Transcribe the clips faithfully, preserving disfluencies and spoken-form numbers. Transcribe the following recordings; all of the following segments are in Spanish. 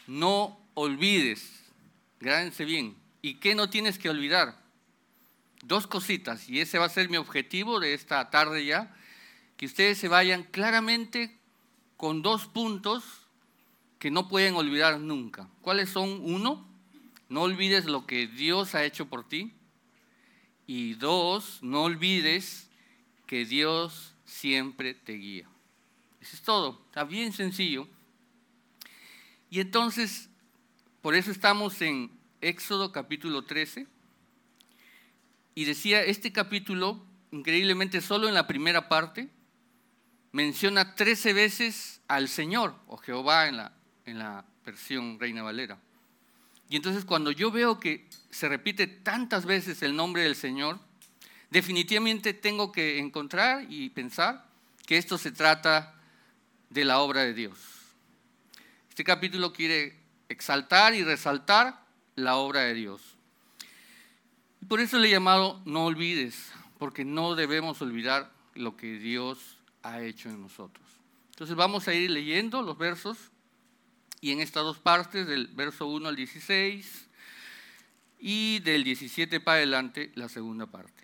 no olvides. Grábense bien. ¿Y qué no tienes que olvidar? Dos cositas, y ese va a ser mi objetivo de esta tarde ya, que ustedes se vayan claramente con dos puntos que no pueden olvidar nunca. ¿Cuáles son? Uno, no olvides lo que Dios ha hecho por ti. Y dos, no olvides que Dios siempre te guía. Eso es todo, está bien sencillo. Y entonces, por eso estamos en Éxodo capítulo trece. Y decía, este capítulo, increíblemente solo en la primera parte, menciona trece veces al Señor, o Jehová en la, en la versión Reina Valera. Y entonces cuando yo veo que se repite tantas veces el nombre del Señor, definitivamente tengo que encontrar y pensar que esto se trata de la obra de Dios. Este capítulo quiere exaltar y resaltar la obra de Dios. Y por eso le he llamado no olvides, porque no debemos olvidar lo que Dios ha hecho en nosotros. Entonces vamos a ir leyendo los versos y en estas dos partes, del verso uno al dieciséis y del diecisiete para adelante, la segunda parte.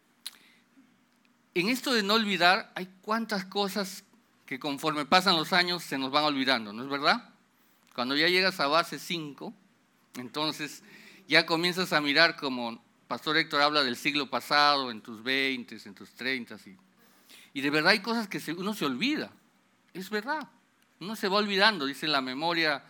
En esto de no olvidar, hay cuantas cosas que conforme pasan los años se nos van olvidando, ¿no es verdad? Cuando ya llegas a base cinco, entonces ya comienzas a mirar como Pastor Héctor habla del siglo pasado, en tus veintes, en tus treintas, y, y de verdad hay cosas que se, uno se olvida, es verdad, uno se va olvidando, dice la memoria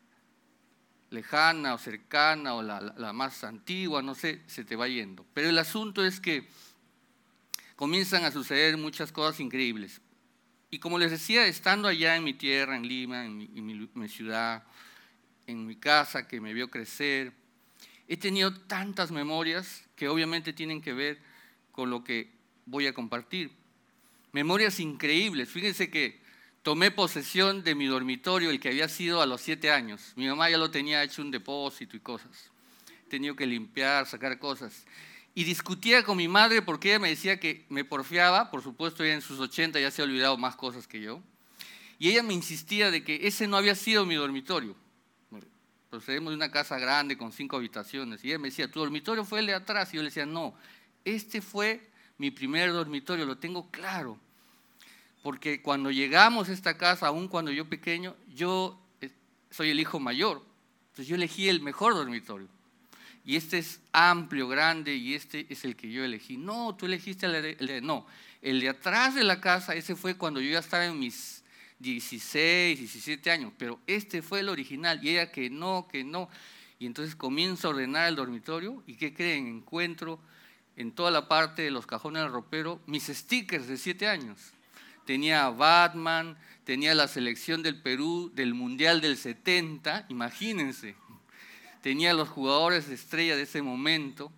lejana o cercana o la, la, la más antigua, no sé, se te va yendo. Pero el asunto es que comienzan a suceder muchas cosas increíbles. Y como les decía, estando allá en mi tierra, en Lima, en mi, en mi, mi ciudad, en mi casa que me vio crecer, he tenido tantas memorias que obviamente tienen que ver con lo que voy a compartir. Memorias increíbles. Fíjense que tomé posesión de mi dormitorio, el que había sido a los siete años. Mi mamá ya lo tenía hecho un depósito y cosas. He tenido que limpiar, sacar cosas. Y discutía con mi madre porque ella me decía que me porfiaba, por supuesto ella en sus ochenta ya se ha olvidado más cosas que yo. Y ella me insistía de que ese no había sido mi dormitorio. Procedemos de una casa grande con cinco habitaciones. Y ella me decía, tu dormitorio fue el de atrás. Y yo le decía, no, este fue mi primer dormitorio, lo tengo claro. Porque cuando llegamos a esta casa, aún cuando yo pequeño, yo soy el hijo mayor. Entonces yo elegí el mejor dormitorio. Y este es amplio, grande, y este es el que yo elegí. No, tú elegiste el de, el de, no, el de atrás de la casa, ese fue cuando yo ya estaba en mis dieciséis, diecisiete años, pero este fue el original, y ella que no, que no. Y entonces comienzo a ordenar el dormitorio, y ¿qué creen? Encuentro en toda la parte de los cajones del ropero mis stickers de siete años. Tenía a Batman, tenía la selección del Perú del Mundial del setenta, imagínense. Tenía los jugadores de estrella de ese momento,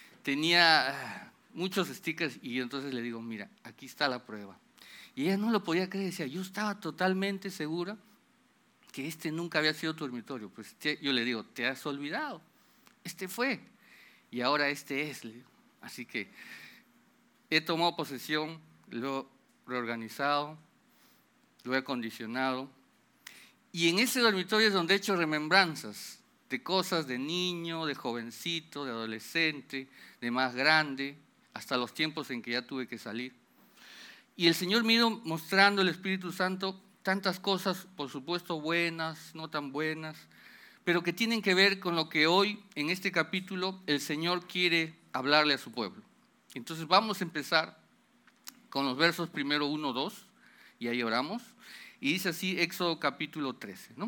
tenía muchos stickers, y yo entonces le digo, mira, aquí está la prueba. Y ella no lo podía creer, decía, yo estaba totalmente segura que este nunca había sido tu dormitorio. Pues te, yo le digo, te has olvidado, este fue, y ahora este es. Le digo. Así que he tomado posesión, lo he reorganizado, lo he acondicionado, y en ese dormitorio es donde he hecho remembranzas de cosas de niño, de jovencito, de adolescente, de más grande, hasta los tiempos en que ya tuve que salir. Y el Señor me ha ido mostrando, el Espíritu Santo, tantas cosas, por supuesto buenas, no tan buenas, pero que tienen que ver con lo que hoy, en este capítulo, el Señor quiere hablarle a su pueblo. Entonces vamos a empezar con los versos primero uno, dos, y ahí oramos. Y dice así, Éxodo capítulo trece, ¿no?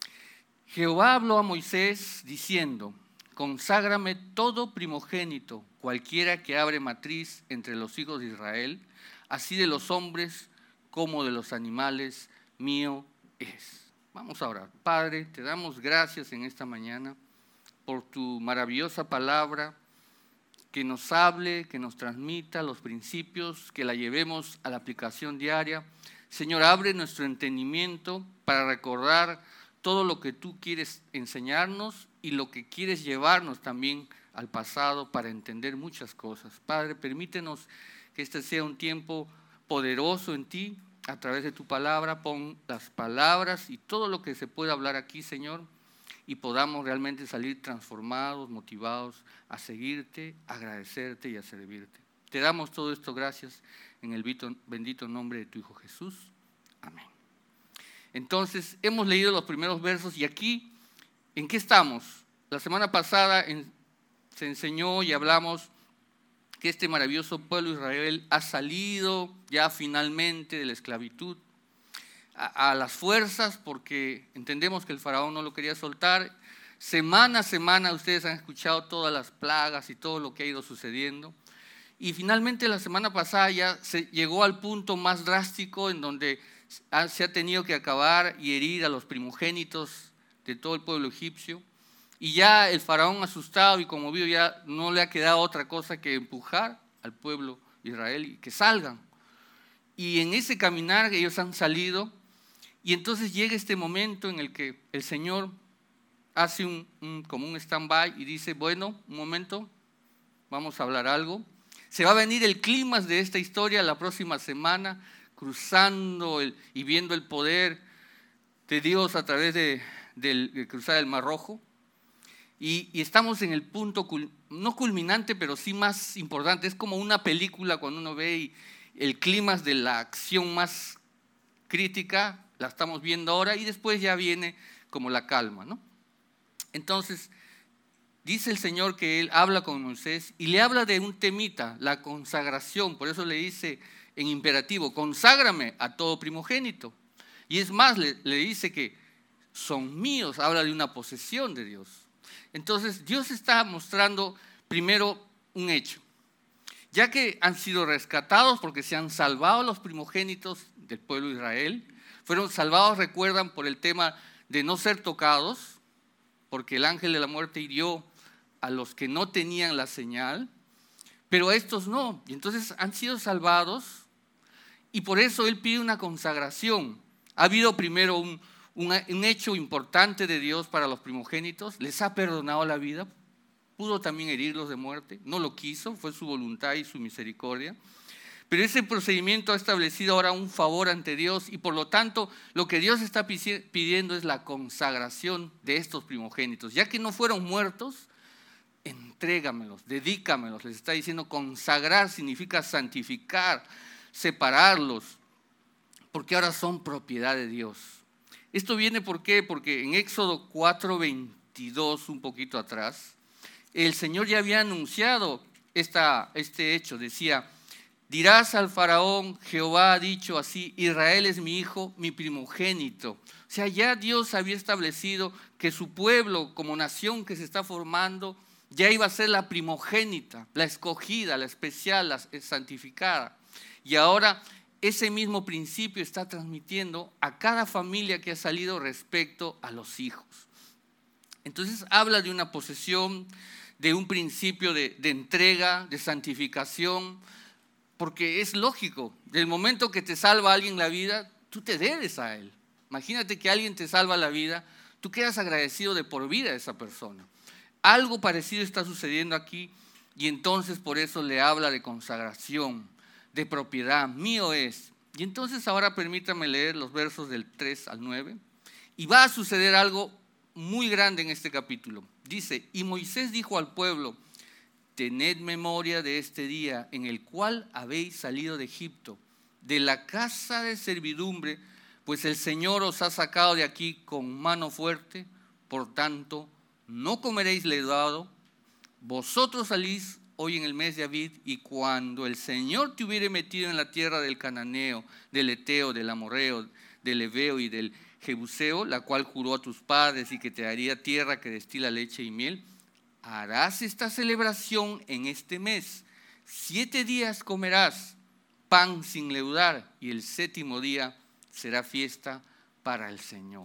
Jehová habló a Moisés diciendo, conságrame todo primogénito, cualquiera que abre matriz entre los hijos de Israel, así de los hombres como de los animales, mío es. Vamos a orar. Padre, te damos gracias en esta mañana por tu maravillosa palabra, que nos hable, que nos transmita los principios, que la llevemos a la aplicación diaria. Señor, abre nuestro entendimiento para recordar todo lo que tú quieres enseñarnos y lo que quieres llevarnos también al pasado para entender muchas cosas. Padre, permítenos que este sea un tiempo poderoso en ti, a través de tu palabra. Pon las palabras y todo lo que se pueda hablar aquí, Señor, y podamos realmente salir transformados, motivados a seguirte, a agradecerte y a servirte. Te damos todo esto gracias en el bendito nombre de tu Hijo Jesús. Amén. Entonces, hemos leído los primeros versos y aquí, ¿en qué estamos? La semana pasada en, se enseñó y hablamos que este maravilloso pueblo de Israel ha salido ya finalmente de la esclavitud a, a las fuerzas, porque entendemos que el faraón no lo quería soltar. Semana a semana ustedes han escuchado todas las plagas y todo lo que ha ido sucediendo. Y finalmente la semana pasada ya se llegó al punto más drástico en donde se ha tenido que acabar y herir a los primogénitos de todo el pueblo egipcio. Y ya el faraón asustado y conmovido ya no le ha quedado otra cosa que empujar al pueblo de Israel y que salgan. Y en ese caminar ellos han salido y entonces llega este momento en el que el Señor hace un, un, como un stand-by y dice, bueno, un momento, vamos a hablar algo. Se va a venir el clímax de esta historia la próxima semana, cruzando el, y viendo el poder de Dios a través de, de, de cruzar el Mar Rojo. Y, y estamos en el punto, no culminante, pero sí más importante. Es como una película cuando uno ve y el clímax de la acción más crítica, la estamos viendo ahora y después ya viene como la calma, ¿no? Entonces, dice el Señor que Él habla con Moisés y le habla de un temita, la consagración. Por eso le dice en imperativo, conságrame a todo primogénito. Y es más, le, le dice que son míos, habla de una posesión de Dios. Entonces, Dios está mostrando primero un hecho. Ya que han sido rescatados porque se han salvado los primogénitos del pueblo de Israel, fueron salvados, recuerdan, por el tema de no ser tocados, porque el ángel de la muerte hirió a los que no tenían la señal, pero a estos no. Y entonces han sido salvados y por eso Él pide una consagración. Ha habido primero un, un, un hecho importante de Dios para los primogénitos, les ha perdonado la vida, pudo también herirlos de muerte, no lo quiso, fue su voluntad y su misericordia. Pero ese procedimiento ha establecido ahora un favor ante Dios y por lo tanto lo que Dios está pidiendo es la consagración de estos primogénitos. Ya que no fueron muertos, entrégamelos, dedícamelos. Les está diciendo consagrar significa santificar, separarlos, porque ahora son propiedad de Dios. Esto viene ¿por qué? Porque en Éxodo cuatro veintidós, un poquito atrás, el Señor ya había anunciado esta, este hecho. Decía, dirás al faraón, Jehová ha dicho así, Israel es mi hijo, mi primogénito. O sea, ya Dios había establecido que su pueblo como nación que se está formando ya iba a ser la primogénita, la escogida, la especial, la santificada. Y ahora ese mismo principio está transmitiendo a cada familia que ha salido respecto a los hijos. Entonces habla de una posesión, de un principio de, de entrega, de santificación, porque es lógico, del momento que te salva alguien la vida, tú te debes a él. Imagínate que alguien te salva la vida, tú quedas agradecido de por vida a esa persona. Algo parecido está sucediendo aquí y entonces por eso le habla de consagración, de propiedad, mío es. Y entonces ahora permítame leer los versos del tres al nueve y va a suceder algo muy grande en este capítulo. Dice, y Moisés dijo al pueblo, tened memoria de este día en el cual habéis salido de Egipto, de la casa de servidumbre, pues el Señor os ha sacado de aquí con mano fuerte, por tanto, no comeréis levado, vosotros salís hoy en el mes de Abib, y cuando el Señor te hubiere metido en la tierra del cananeo, del eteo, del amorreo, del heveo y del jebuseo, la cual juró a tus padres y que te daría tierra que destila leche y miel, harás esta celebración en este mes. Siete días comerás pan sin leudar y el séptimo día será fiesta para el Señor.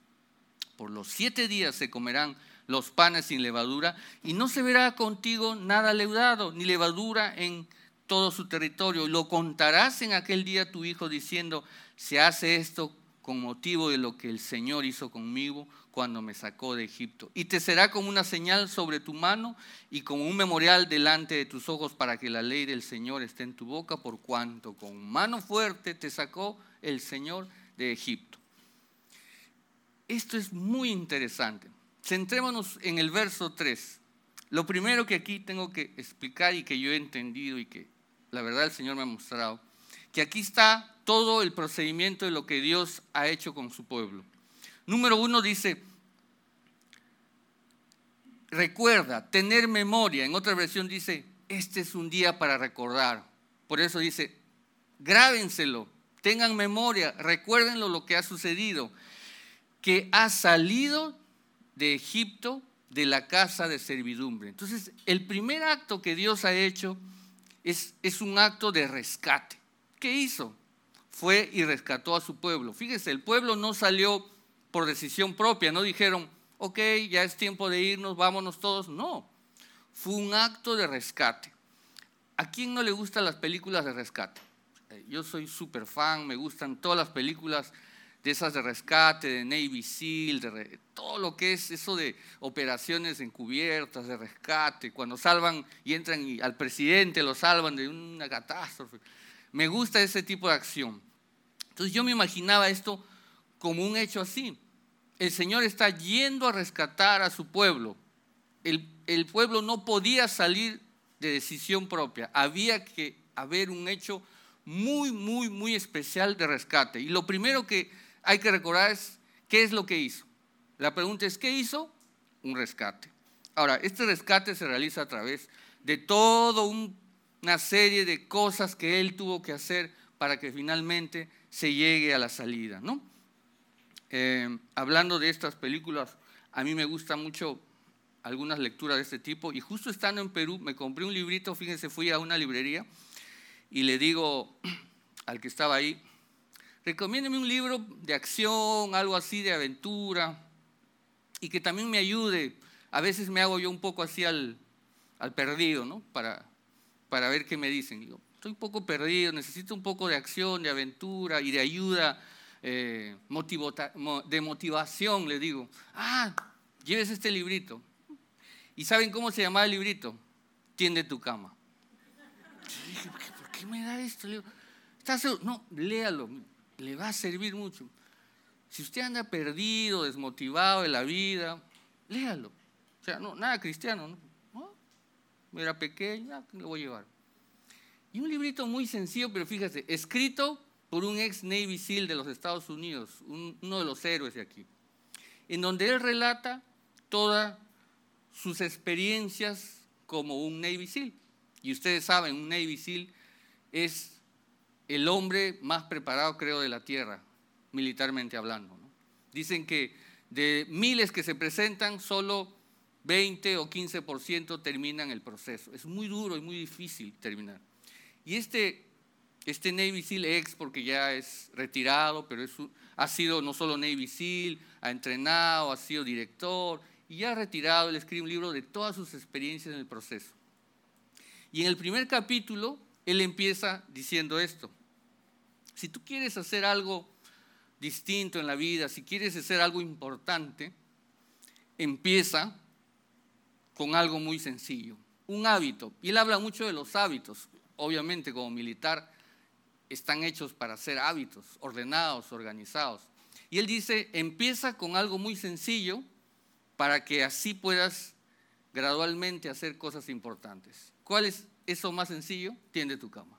Por los siete días se comerán los panes sin levadura y no se verá contigo nada leudado ni levadura en todo su territorio. Lo contarás en aquel día a tu hijo diciendo, se hace esto con motivo de lo que el Señor hizo conmigo cuando me sacó de Egipto. Y te será como una señal sobre tu mano y como un memorial delante de tus ojos para que la ley del Señor esté en tu boca, por cuanto con mano fuerte te sacó el Señor de Egipto. Esto es muy interesante, centrémonos en el verso tres. Lo primero que aquí tengo que explicar y que yo he entendido y que la verdad el Señor me ha mostrado, que aquí está todo el procedimiento de lo que Dios ha hecho con su pueblo. Número uno dice, recuerda, tener memoria. En otra versión dice, este es un día para recordar. Por eso dice, grábenselo, tengan memoria, recuérdenlo lo que ha sucedido, que ha salido de Egipto, de la casa de servidumbre. Entonces, el primer acto que Dios ha hecho es, es un acto de rescate. ¿Qué hizo? Fue y rescató a su pueblo. Fíjese, el pueblo no salió por decisión propia, no dijeron, ok, ya es tiempo de irnos, vámonos todos. No, fue un acto de rescate. ¿A quién no le gustan las películas de rescate? Yo soy súper fan, me gustan todas las películas de esas de rescate, de Navy SEAL, de re, todo lo que es eso de operaciones encubiertas, de rescate, cuando salvan y entran y al presidente lo salvan de una catástrofe. Me gusta ese tipo de acción. Entonces yo me imaginaba esto como un hecho así. El Señor está yendo a rescatar a su pueblo. El, el pueblo no podía salir de decisión propia. Había que haber un hecho muy, muy, muy especial de rescate. Y lo primero que hay que recordar es qué es lo que hizo. La pregunta es, ¿qué hizo? Un rescate. Ahora, este rescate se realiza a través de toda un, una serie de cosas que él tuvo que hacer para que finalmente se llegue a la salida, ¿no? Eh, hablando de estas películas, a mí me gustan mucho algunas lecturas de este tipo, y justo estando en Perú me compré un librito. Fíjense, fui a una librería y le digo al que estaba ahí, recomiéndeme un libro de acción, algo así de aventura, y que también me ayude. A veces me hago yo un poco así al, al perdido, ¿no? Para, para ver qué me dicen. Digo, estoy un poco perdido, necesito un poco de acción, de aventura y de ayuda, eh, de motivación, le digo. Ah, lleves este librito. ¿Y saben cómo se llamaba el librito? Tiende tu cama. Yo dije, ¿por qué, ¿por qué me da esto? Le digo, ¿estás seguro? No, léalo, le va a servir mucho. Si usted anda perdido, desmotivado de la vida, léalo. O sea, no, nada cristiano, ¿no? ¿No? Era pequeño, ¿qué le voy a llevar? Y un librito muy sencillo, pero fíjate, escrito por un ex Navy SEAL de los Estados Unidos, un, uno de los héroes de aquí, en donde él relata todas sus experiencias como un Navy SEAL. Y ustedes saben, un Navy SEAL es el hombre más preparado, creo, de la tierra, militarmente hablando, ¿no? Dicen que de miles que se presentan, solo veinte o quince por ciento terminan el proceso. Es muy duro y muy difícil terminar. Y este, este Navy SEAL ex, porque ya es retirado, pero es, ha sido no solo Navy SEAL, ha entrenado, ha sido director, y ya retirado, él escribe un libro de todas sus experiencias en el proceso. Y en el primer capítulo, él empieza diciendo esto: si tú quieres hacer algo distinto en la vida, si quieres hacer algo importante, empieza con algo muy sencillo, un hábito. Y él habla mucho de los hábitos. Obviamente, como militar, están hechos para ser hábitos, ordenados, organizados. Y él dice, empieza con algo muy sencillo para que así puedas gradualmente hacer cosas importantes. ¿Cuál es eso más sencillo? Tiende tu cama.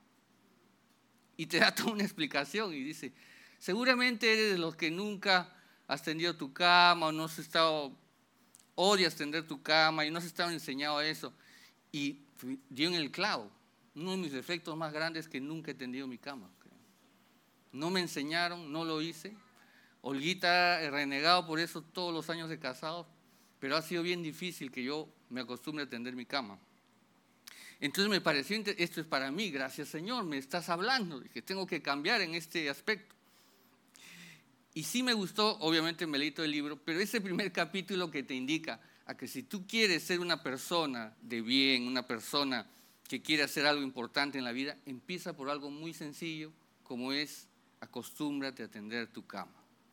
Y te da toda una explicación y dice, seguramente eres de los que nunca has tendido tu cama o no has estado, odias tender tu cama y no has estado enseñado a eso. Y dio en el clavo. Uno de mis defectos más grandes es que nunca he tendido mi cama. No me enseñaron, no lo hice. Olguita he renegado por eso todos los años de casado, pero ha sido bien difícil que yo me acostumbre a tender mi cama. Entonces me pareció, esto es para mí, gracias Señor, me estás hablando, dije, tengo que cambiar en este aspecto. Y sí me gustó, obviamente me leí todo el libro, pero ese primer capítulo que te indica a que si tú quieres ser una persona de bien, una persona que quiere hacer algo importante en la vida, empieza por algo muy sencillo, como es acostúmbrate a tender tu cama.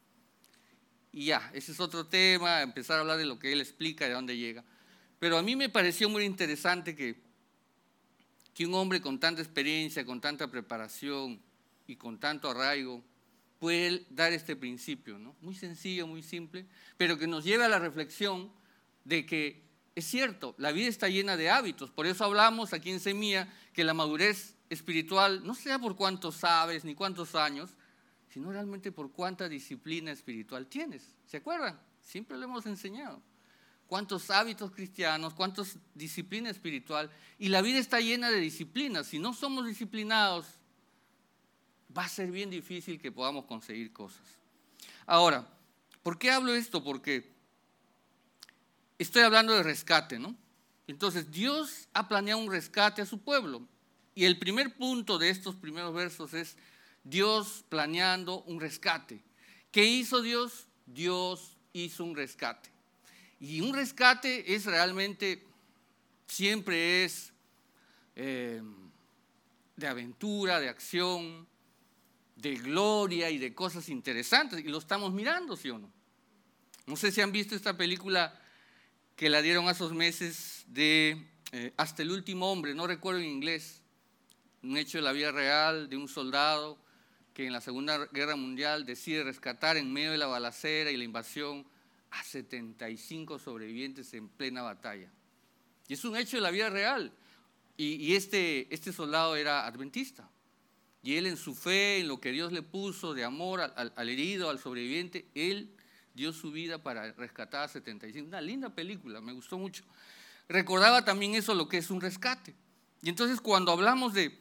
Y ya, ese es otro tema, empezar a hablar de lo que él explica, de dónde llega. Pero a mí me pareció muy interesante que, que un hombre con tanta experiencia, con tanta preparación y con tanto arraigo, puede dar este principio, ¿no? Muy sencillo, muy simple, pero que nos lleva a la reflexión de que es cierto, la vida está llena de hábitos. Por eso hablamos aquí en Semilla que la madurez espiritual no sea por cuántos sabes ni cuántos años, sino realmente por cuánta disciplina espiritual tienes. ¿Se acuerdan? Siempre lo hemos enseñado. Cuántos hábitos cristianos, cuántos disciplina espiritual. Y la vida está llena de disciplinas. Si no somos disciplinados, va a ser bien difícil que podamos conseguir cosas. Ahora, ¿por qué hablo esto? Porque estoy hablando de rescate, ¿no? Entonces, Dios ha planeado un rescate a su pueblo. Y el primer punto de estos primeros versos es Dios planeando un rescate. ¿Qué hizo Dios? Dios hizo un rescate. Y un rescate es realmente, siempre es eh, de aventura, de acción, de gloria y de cosas interesantes. Y lo estamos mirando, ¿sí o no? No sé si han visto esta película que la dieron hace unos meses de eh, Hasta el último hombre, no recuerdo en inglés, un hecho de la vida real de un soldado que en la Segunda Guerra Mundial decide rescatar en medio de la balacera y la invasión a setenta y cinco sobrevivientes en plena batalla. Y es un hecho de la vida real. Y, y este, este soldado era adventista. Y él en su fe, en lo que Dios le puso de amor al, al, al herido, al sobreviviente, él dio su vida para rescatar a setenta y cinco. Una linda película, me gustó mucho. Recordaba también eso, lo que es un rescate. Y entonces cuando hablamos de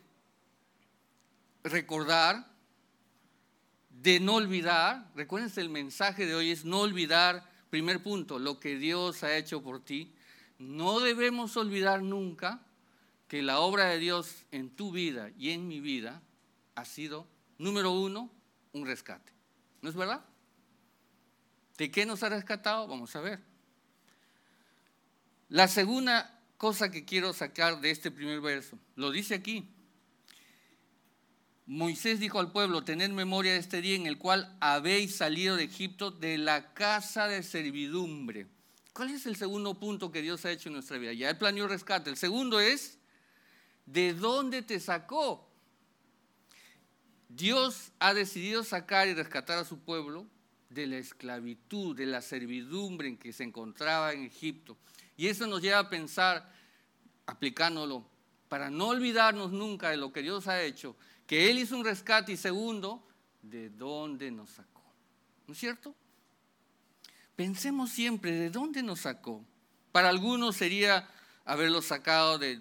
recordar, de no olvidar, recuérdense, el mensaje de hoy es no olvidar, primer punto, lo que Dios ha hecho por ti. No debemos olvidar nunca que la obra de Dios en tu vida y en mi vida ha sido, número uno, un rescate. ¿No es verdad? ¿De qué nos ha rescatado? Vamos a ver. La segunda cosa que quiero sacar de este primer verso, lo dice aquí. Moisés dijo al pueblo, tened memoria de este día en el cual habéis salido de Egipto de la casa de servidumbre. ¿Cuál es el segundo punto que Dios ha hecho en nuestra vida? Ya él planeó el rescate. El segundo es, ¿de dónde te sacó? Dios ha decidido sacar y rescatar a su pueblo de la esclavitud, de la servidumbre en que se encontraba en Egipto. Y eso nos lleva a pensar, aplicándolo, para no olvidarnos nunca de lo que Dios ha hecho, que Él hizo un rescate y segundo, ¿de dónde nos sacó? ¿No es cierto? Pensemos siempre, ¿de dónde nos sacó? Para algunos sería haberlo sacado de,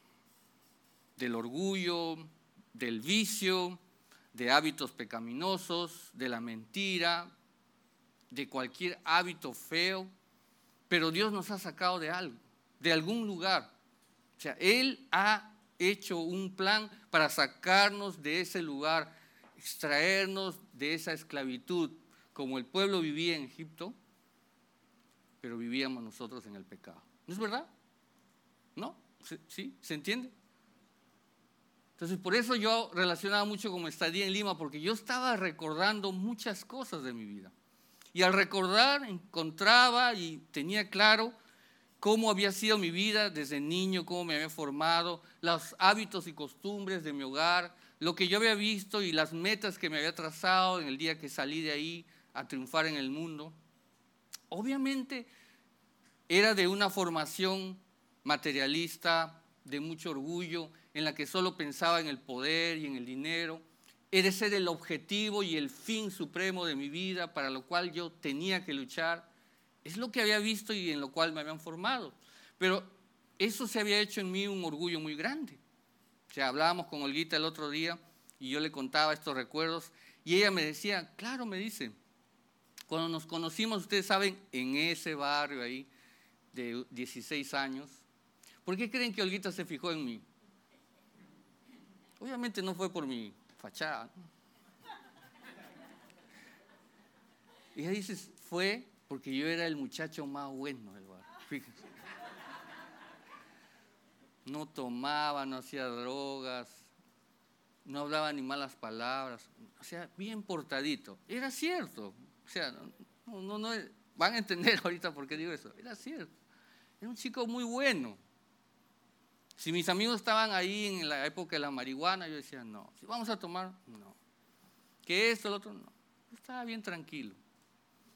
del orgullo, del vicio, de hábitos pecaminosos, de la mentira, de cualquier hábito feo, pero Dios nos ha sacado de algo, de algún lugar. O sea, Él ha hecho un plan para sacarnos de ese lugar, extraernos de esa esclavitud, como el pueblo vivía en Egipto, pero vivíamos nosotros en el pecado. ¿No es verdad? ¿No? ¿Sí? ¿Se entiende? Entonces, por eso yo relacionaba mucho con mi estadía en Lima, porque yo estaba recordando muchas cosas de mi vida. Y al recordar, encontraba y tenía claro cómo había sido mi vida desde niño, cómo me había formado, los hábitos y costumbres de mi hogar, lo que yo había visto y las metas que me había trazado en el día que salí de ahí a triunfar en el mundo. Obviamente era de una formación materialista, de mucho orgullo, en la que solo pensaba en el poder y en el dinero. Ese era el objetivo y el fin supremo de mi vida, para lo cual yo tenía que luchar. Es lo que había visto y en lo cual me habían formado. Pero eso se había hecho en mí un orgullo muy grande. O sea, hablábamos con Olguita el otro día y yo le contaba estos recuerdos y ella me decía, claro, me dice, cuando nos conocimos, ustedes saben, en ese barrio ahí de dieciséis años, ¿por qué creen que Olguita se fijó en mí? Obviamente no fue por mi fachada. Y ella dice, fue porque yo era el muchacho más bueno del barrio. Fíjense. No tomaba, no hacía drogas, no hablaba ni malas palabras, o sea, bien portadito. Era cierto, o sea, no, no, no, van a entender ahorita por qué digo eso. Era cierto, era un chico muy bueno. Si mis amigos estaban ahí en la época de la marihuana, yo decía, no. Si vamos a tomar, no. Que esto, el otro, no. Yo estaba bien tranquilo.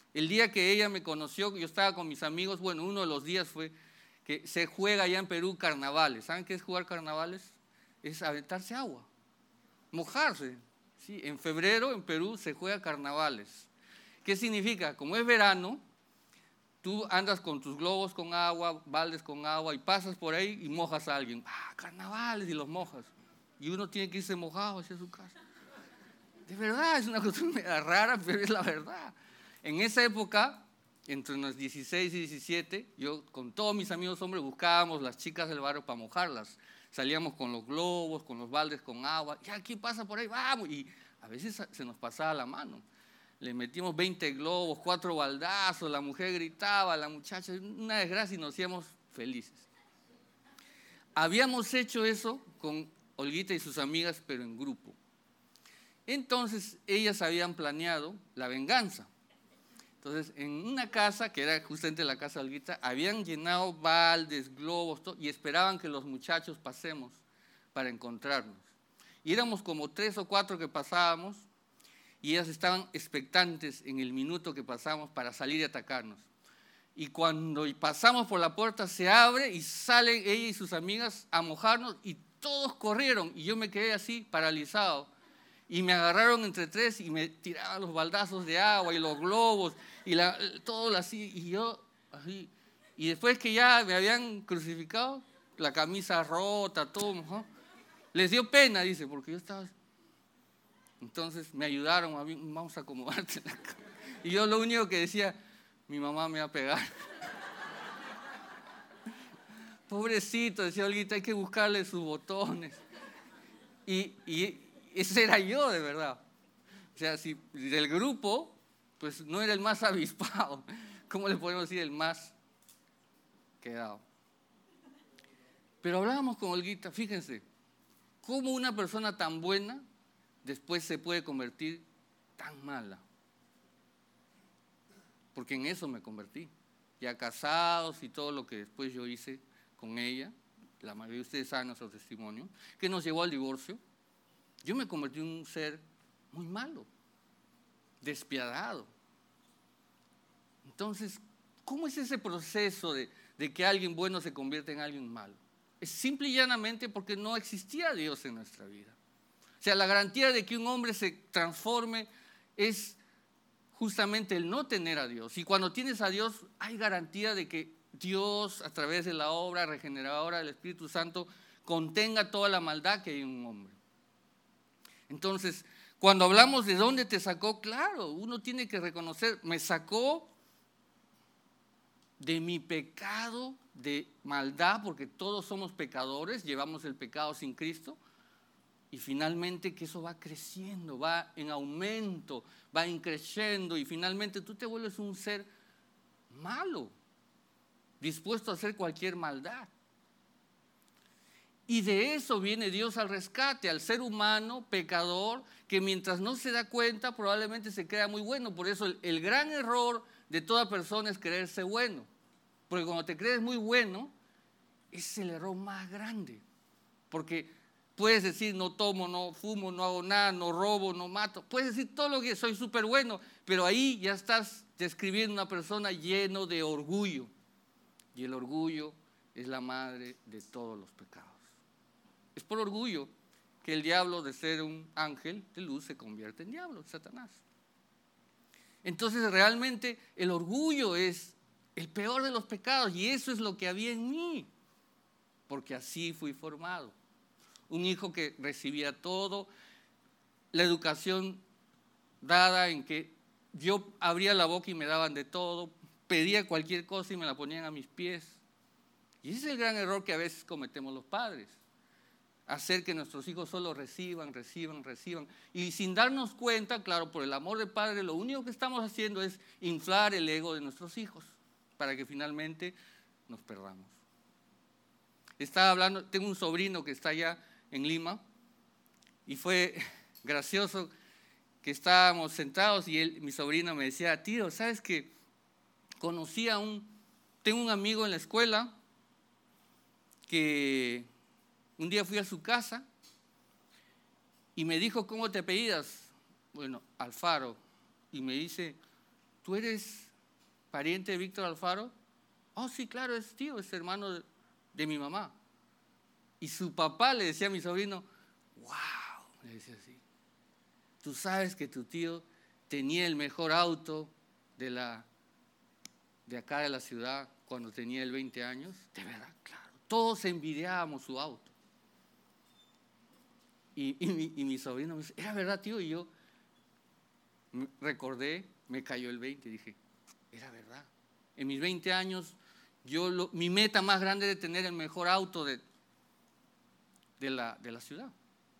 El día que ella me conoció, yo estaba con mis amigos, bueno, uno de los días fue que se juega allá en Perú carnavales. ¿Saben qué es jugar carnavales? Es aventarse agua, mojarse. ¿Sí? En febrero en Perú se juega carnavales. ¿Qué significa? Como es verano, tú andas con tus globos con agua, baldes con agua y pasas por ahí y mojas a alguien. ¡Ah, carnavales! Y los mojas. Y uno tiene que irse mojado hacia su casa. De verdad, es una costumbre rara, pero es la verdad. En esa época, entre unos dieciséis y diecisiete, yo con todos mis amigos hombres buscábamos las chicas del barrio para mojarlas. Salíamos con los globos, con los baldes con agua. Ya, ¿quién pasa por ahí? Vamos. Y a veces se nos pasaba la mano. Le metimos veinte globos, cuatro baldazos, la mujer gritaba, la muchacha, una desgracia, y nos hacíamos felices. Habíamos hecho eso con Olguita y sus amigas, pero en grupo. Entonces, ellas habían planeado la venganza. Entonces, en una casa, que era justamente la casa de Olguita, habían llenado baldes, globos, todo, y esperaban que los muchachos pasemos para encontrarnos. Y éramos como tres o cuatro que pasábamos, y ellas estaban expectantes en el minuto que pasamos para salir y atacarnos. Y cuando pasamos por la puerta, se abre y salen ella y sus amigas a mojarnos, y todos corrieron, y yo me quedé así, paralizado. Y me agarraron entre tres y me tiraban los baldazos de agua y los globos y la, todo así. Y yo así. Y después que ya me habían crucificado, la camisa rota, todo mojado, les dio pena, dice, porque yo estaba así. Entonces me ayudaron, a mí, vamos a acomodarte en la cama. Y yo lo único que decía, mi mamá me va a pegar. Pobrecito, decía Olguita, hay que buscarle sus botones. Y... y ese era yo, de verdad. O sea, si del grupo, pues no era el más avispado. ¿Cómo le podemos decir el más quedado? Pero hablábamos con Olguita, fíjense, cómo una persona tan buena después se puede convertir tan mala. Porque en eso me convertí. Ya casados y todo lo que después yo hice con ella, la mayoría de ustedes saben nuestro testimonio, que nos llevó al divorcio. Yo me convertí en un ser muy malo, despiadado. Entonces, ¿cómo es ese proceso de, de que alguien bueno se convierte en alguien malo? Es simple y llanamente porque no existía Dios en nuestra vida. O sea, la garantía de que un hombre se transforme es justamente el no tener a Dios. Y cuando tienes a Dios, hay garantía de que Dios, a través de la obra regeneradora del Espíritu Santo, contenga toda la maldad que hay en un hombre. Entonces, cuando hablamos de dónde te sacó, claro, uno tiene que reconocer, me sacó de mi pecado, de maldad, porque todos somos pecadores, llevamos el pecado sin Cristo, y finalmente que eso va creciendo, va en aumento, va increciendo, y finalmente tú te vuelves un ser malo, dispuesto a hacer cualquier maldad. Y de eso viene Dios al rescate, al ser humano, pecador, que mientras no se da cuenta probablemente se crea muy bueno. Por eso el, el gran error de toda persona es creerse bueno. Porque cuando te crees muy bueno, ese es el error más grande. Porque puedes decir, no tomo, no fumo, no hago nada, no robo, no mato. Puedes decir todo lo que soy súper bueno, pero ahí ya estás describiendo una persona lleno de orgullo. Y el orgullo es la madre de todos los pecados. Es por orgullo que el diablo, de ser un ángel de luz, se convierte en diablo, Satanás. Entonces realmente el orgullo es el peor de los pecados, y eso es lo que había en mí, porque así fui formado. Un hijo que recibía todo, la educación dada en que yo abría la boca y me daban de todo, pedía cualquier cosa y me la ponían a mis pies. Y ese es el gran error que a veces cometemos los padres. Hacer que nuestros hijos solo reciban, reciban, reciban. Y sin darnos cuenta, claro, por el amor del Padre, lo único que estamos haciendo es inflar el ego de nuestros hijos para que finalmente nos perdamos. Estaba hablando, tengo un sobrino que está allá en Lima, y fue gracioso que estábamos sentados y él, mi sobrino me decía, tío, ¿sabes qué? Conocí a un, tengo un amigo en la escuela que un día fui a su casa y me dijo, ¿cómo te apellidas? Bueno, Alfaro. Y me dice, ¿tú eres pariente de Víctor Alfaro? Oh, sí, claro, es tío, es hermano de, de mi mamá. Y su papá le decía a mi sobrino, wow, le decía así, tú sabes que tu tío tenía el mejor auto de, la, de acá de la ciudad cuando tenía él veinte años. De verdad, claro, todos envidiábamos su auto. Y, y, mi, y mi sobrino me dice, ¿era verdad, tío? Y yo recordé, me cayó el veinte y dije, era verdad. En mis veinte años, yo lo, mi meta más grande era tener el mejor auto de, de, la, de la ciudad.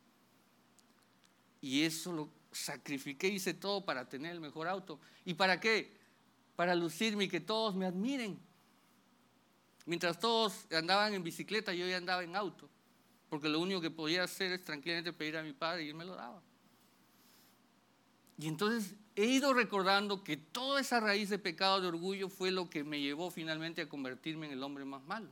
Y eso lo sacrifiqué, hice todo para tener el mejor auto. ¿Y para qué? Para lucirme y que todos me admiren. Mientras todos andaban en bicicleta, yo ya andaba en auto. Porque lo único que podía hacer es tranquilamente pedir a mi padre y él me lo daba. Y entonces he ido recordando que toda esa raíz de pecado, de orgullo, fue lo que me llevó finalmente a convertirme en el hombre más malo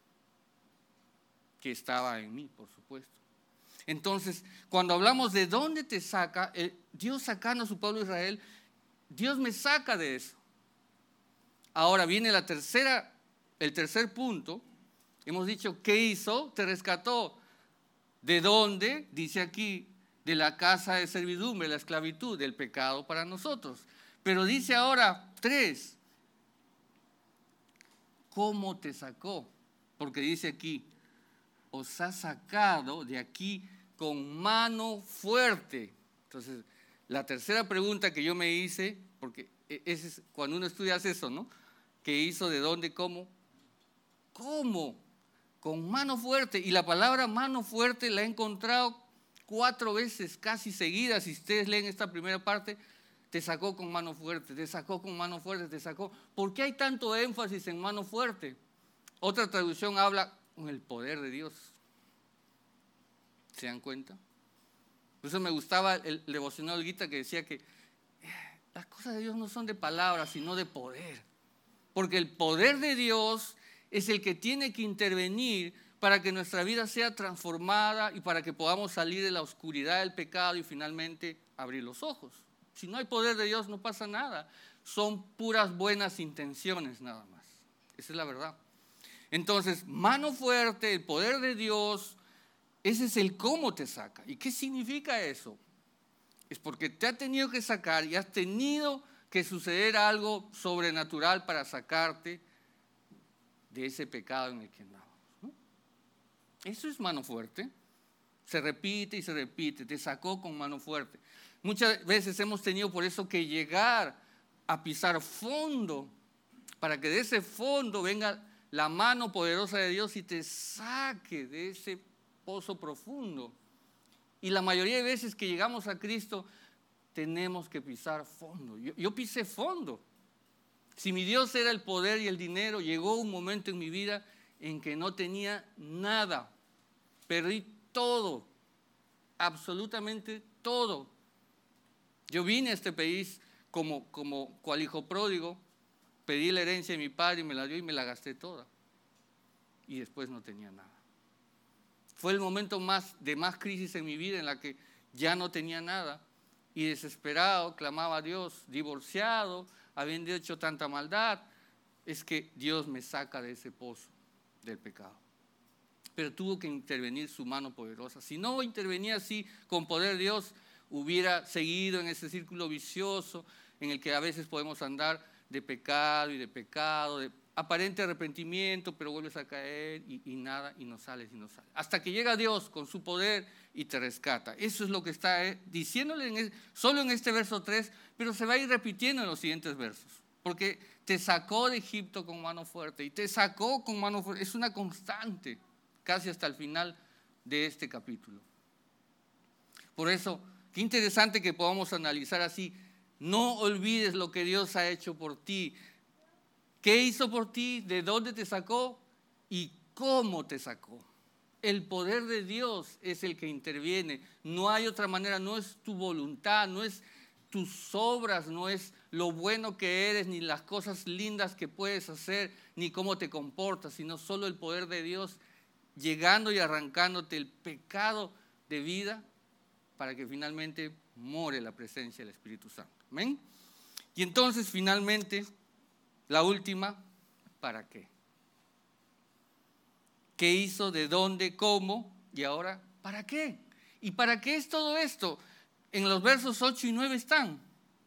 que estaba en mí, por supuesto. Entonces, cuando hablamos de dónde te saca, el Dios sacando a su pueblo Israel, Dios me saca de eso. Ahora viene la tercera, el tercer punto. Hemos dicho, ¿qué hizo? Te rescató. ¿De dónde? Dice aquí, de la casa de servidumbre, la esclavitud, del pecado para nosotros. Pero dice ahora, tres, ¿cómo te sacó? Porque dice aquí, os ha sacado de aquí con mano fuerte. Entonces, la tercera pregunta que yo me hice, porque ese es, cuando uno estudia hace eso, ¿no? ¿Qué hizo? ¿De dónde? ¿Cómo? ¿Cómo? Con mano fuerte. Y la palabra mano fuerte la he encontrado cuatro veces casi seguidas. Si ustedes leen esta primera parte, te sacó con mano fuerte, te sacó con mano fuerte, te sacó. ¿Por qué hay tanto énfasis en mano fuerte? Otra traducción habla con el poder de Dios. ¿Se dan cuenta? Por eso me gustaba el devocional Olguita que decía que las cosas de Dios no son de palabras, sino de poder. Porque el poder de Dios es el que tiene que intervenir para que nuestra vida sea transformada y para que podamos salir de la oscuridad del pecado y finalmente abrir los ojos. Si no hay poder de Dios no pasa nada. Son puras buenas intenciones nada más. Esa es la verdad. Entonces, mano fuerte, el poder de Dios, ese es el cómo te saca. ¿Y qué significa eso? Es porque te ha tenido que sacar y has tenido que suceder algo sobrenatural para sacarte de ese pecado en el que andábamos, ¿no? Eso es mano fuerte. Se repite y se repite. Te sacó con mano fuerte. Muchas veces hemos tenido por eso que llegar a pisar fondo para que de ese fondo venga la mano poderosa de Dios y te saque de ese pozo profundo. Y la mayoría de veces que llegamos a Cristo tenemos que pisar fondo. Yo, yo pisé fondo. Si mi Dios era el poder y el dinero, llegó un momento en mi vida en que no tenía nada. Perdí todo, absolutamente todo. Yo vine a este país como, como cual hijo pródigo, pedí la herencia de mi padre y me la dio y me la gasté toda. Y después no tenía nada. Fue el momento más, de más crisis en mi vida en la que ya no tenía nada. Y desesperado clamaba a Dios, divorciado, habiendo hecho tanta maldad, es que Dios me saca de ese pozo del pecado. Pero tuvo que intervenir su mano poderosa. Si no intervenía así con poder Dios, hubiera seguido en ese círculo vicioso en el que a veces podemos andar de pecado y de pecado, de aparente arrepentimiento, pero vuelves a caer y, y nada, y no sales y no sales. Hasta que llega Dios con su poder y te rescata. Eso es lo que está eh, diciéndole en el, solo en este verso tres, pero se va a ir repitiendo en los siguientes versos. Porque te sacó de Egipto con mano fuerte y te sacó con mano fuerte. Es una constante, casi hasta el final de este capítulo. Por eso, qué interesante que podamos analizar así. No olvides lo que Dios ha hecho por ti. ¿Qué hizo por ti? ¿De dónde te sacó? ¿Y cómo te sacó? El poder de Dios es el que interviene. No hay otra manera, no es tu voluntad, no es tus obras, no es lo bueno que eres, ni las cosas lindas que puedes hacer, ni cómo te comportas, sino solo el poder de Dios llegando y arrancándote el pecado de vida para que finalmente more la presencia del Espíritu Santo. ¿Amén? Y entonces finalmente, la última, ¿para qué? ¿Qué hizo? ¿De dónde? ¿Cómo? Y ahora, ¿para qué? ¿Y para qué es todo esto? En los versos ocho y nueve están.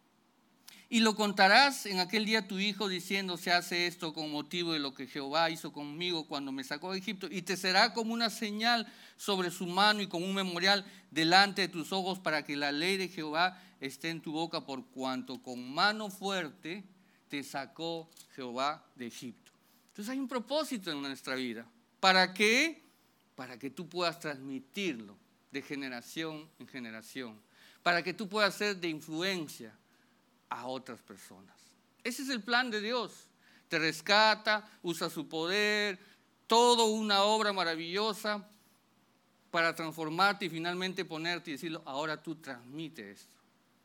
Y lo contarás en aquel día a tu hijo diciendo, se hace esto con motivo de lo que Jehová hizo conmigo cuando me sacó de Egipto, y te será como una señal sobre su mano y como un memorial delante de tus ojos, para que la ley de Jehová esté en tu boca, por cuanto con mano fuerte te sacó Jehová de Egipto. Entonces hay un propósito en nuestra vida. ¿Para qué? Para que tú puedas transmitirlo de generación en generación, para que tú puedas ser de influencia a otras personas. Ese es el plan de Dios. Te rescata, usa su poder, todo una obra maravillosa para transformarte y finalmente ponerte y decirlo, ahora tú transmite esto.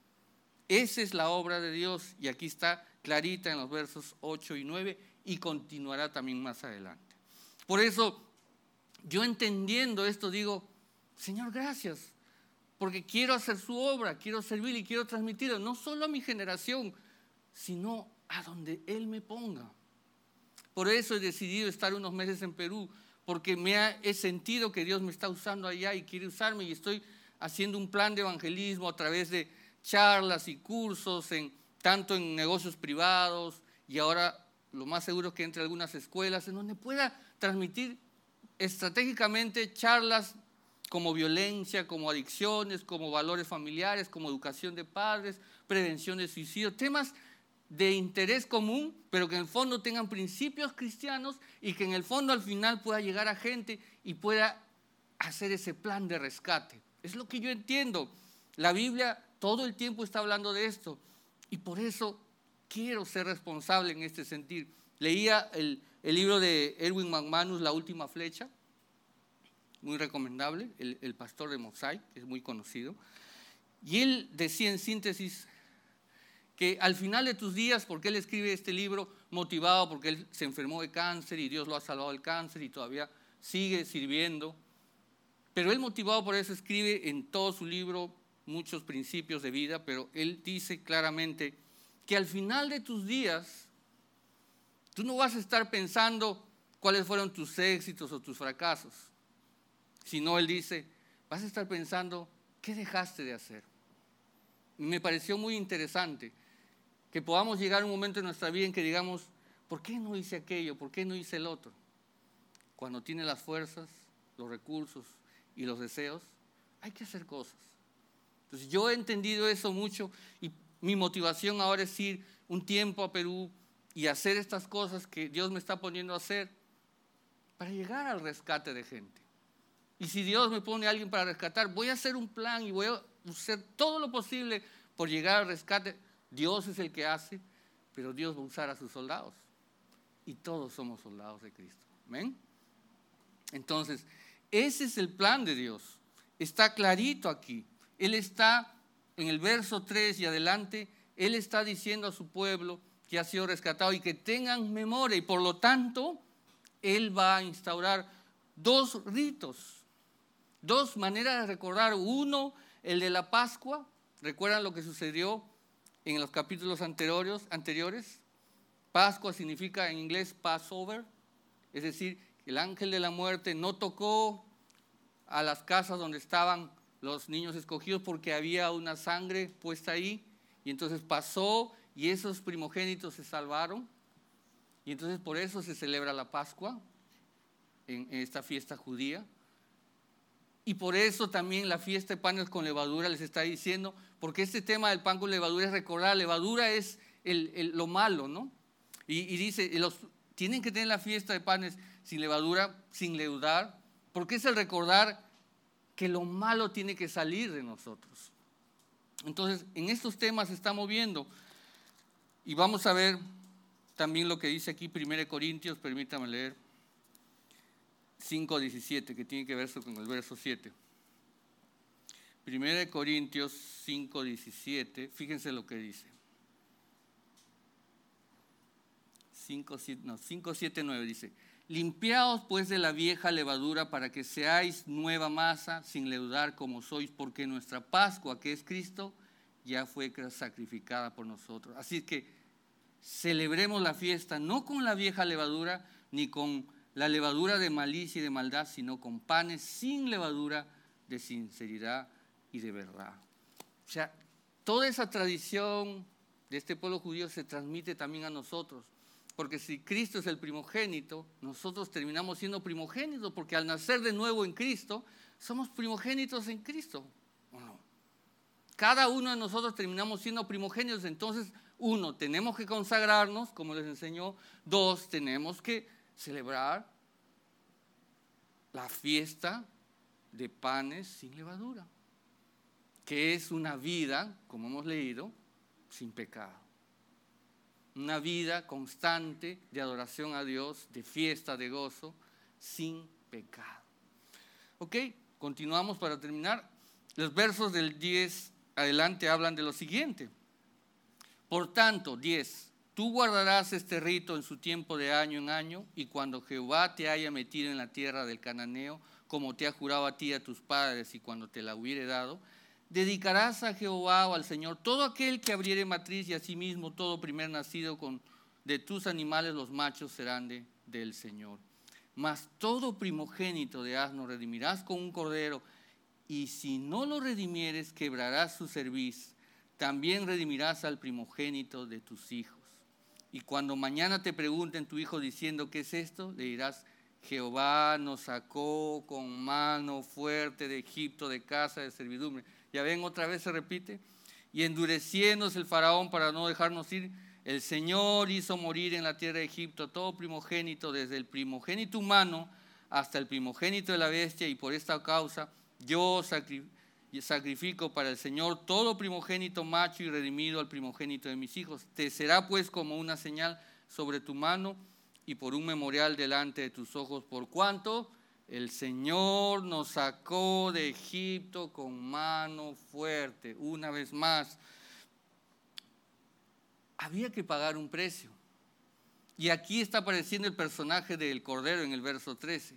Esa es la obra de Dios y aquí está clarita en los versos ocho y nueve y continuará también más adelante. Por eso, yo entendiendo esto digo, Señor, gracias, porque quiero hacer su obra, quiero servir y quiero transmitirlo, no solo a mi generación, sino a donde Él me ponga. Por eso he decidido estar unos meses en Perú, porque me ha, he sentido que Dios me está usando allá y quiere usarme, y estoy haciendo un plan de evangelismo a través de charlas y cursos, en, tanto en negocios privados, y ahora lo más seguro es que entre algunas escuelas, en donde pueda transmitir estratégicamente charlas como violencia, como adicciones, como valores familiares, como educación de padres, prevención de suicidio, temas de interés común, pero que en el fondo tengan principios cristianos y que en el fondo al final pueda llegar a gente y pueda hacer ese plan de rescate. Es lo que yo entiendo. La Biblia todo el tiempo está hablando de esto y por eso quiero ser responsable en este sentido. Leía el, el libro de Erwin McManus, La última flecha, muy recomendable, el, el pastor de Mosaic, que es muy conocido, y él decía en síntesis que al final de tus días, porque él escribe este libro motivado porque él se enfermó de cáncer y Dios lo ha salvado del cáncer y todavía sigue sirviendo, pero él motivado por eso escribe en todo su libro muchos principios de vida, pero él dice claramente que al final de tus días tú no vas a estar pensando cuáles fueron tus éxitos o tus fracasos, sino él dice, vas a estar pensando, ¿qué dejaste de hacer? Y me pareció muy interesante que podamos llegar a un momento en nuestra vida en que digamos, ¿por qué no hice aquello? ¿Por qué no hice el otro? Cuando tiene las fuerzas, los recursos y los deseos, hay que hacer cosas. Entonces yo he entendido eso mucho y mi motivación ahora es ir un tiempo a Perú y hacer estas cosas que Dios me está poniendo a hacer para llegar al rescate de gente. Y si Dios me pone a alguien para rescatar, voy a hacer un plan y voy a hacer todo lo posible por llegar al rescate. Dios es el que hace, pero Dios va a usar a sus soldados. Y todos somos soldados de Cristo. ¿Amén? Entonces, ese es el plan de Dios. Está clarito aquí. Él está en el verso tres y adelante, Él está diciendo a su pueblo que ha sido rescatado y que tengan memoria. Y por lo tanto, Él va a instaurar dos ritos. Dos maneras de recordar. Uno, el de la Pascua. ¿Recuerdan lo que sucedió en los capítulos anteriores? anteriores? Pascua significa en inglés Passover. Es decir, el ángel de la muerte no tocó a las casas donde estaban los niños escogidos porque había una sangre puesta ahí. Y entonces pasó y esos primogénitos se salvaron. Y entonces por eso se celebra la Pascua en esta fiesta judía. Y por eso también la fiesta de panes con levadura les está diciendo, porque este tema del pan con levadura es recordar, levadura es el, el, lo malo, ¿no? Y, y dice, los, tienen que tener la fiesta de panes sin levadura, sin leudar, porque es el recordar que lo malo tiene que salir de nosotros. Entonces, en estos temas se está moviendo. Y vamos a ver también lo que dice aquí primera de Corintios, permítame leer. cinco diecisiete, que tiene que ver con el verso siete. Primera de Corintios cinco diecisiete, fíjense lo que dice. cinco siete nueve dice, limpiaos pues de la vieja levadura para que seáis nueva masa, sin leudar como sois, porque nuestra Pascua, que es Cristo, ya fue sacrificada por nosotros. Así que celebremos la fiesta no con la vieja levadura, ni con la levadura de malicia y de maldad, sino con panes sin levadura de sinceridad y de verdad. O sea, toda esa tradición de este pueblo judío se transmite también a nosotros. Porque si Cristo es el primogénito, nosotros terminamos siendo primogénitos, porque al nacer de nuevo en Cristo, somos primogénitos en Cristo, ¿o no? Cada uno de nosotros terminamos siendo primogénitos. Entonces, uno, tenemos que consagrarnos, como les enseñó. Dos, tenemos que celebrar la fiesta de panes sin levadura, que es una vida, como hemos leído, sin pecado. Una vida constante de adoración a Dios, de fiesta, de gozo, sin pecado. Ok, continuamos para terminar. Los versos del diez adelante hablan de lo siguiente. Por tanto, diez, tú guardarás este rito en su tiempo de año en año, y cuando Jehová te haya metido en la tierra del cananeo, como te ha jurado a ti y a tus padres, y cuando te la hubiere dado, dedicarás a Jehová o al Señor todo aquel que abriere matriz, y asimismo todo primer nacido con, de tus animales, los machos serán de, del Señor. Mas todo primogénito de asno redimirás con un cordero, y si no lo redimieres, quebrarás su cerviz. También redimirás al primogénito de tus hijos. Y cuando mañana te pregunten tu hijo diciendo ¿qué es esto?, le dirás: Jehová nos sacó con mano fuerte de Egipto, de casa de servidumbre. Ya ven, otra vez se repite. Y endureciéndose el faraón para no dejarnos ir, el Señor hizo morir en la tierra de Egipto todo primogénito, desde el primogénito humano hasta el primogénito de la bestia, y por esta causa yo sacrifico para el Señor todo primogénito macho y redimido al primogénito de mis hijos. Te será pues como una señal sobre tu mano y por un memorial delante de tus ojos, por cuanto el Señor nos sacó de Egipto con mano fuerte. Una vez más, había que pagar un precio. Y aquí está apareciendo el personaje del cordero en el verso trece.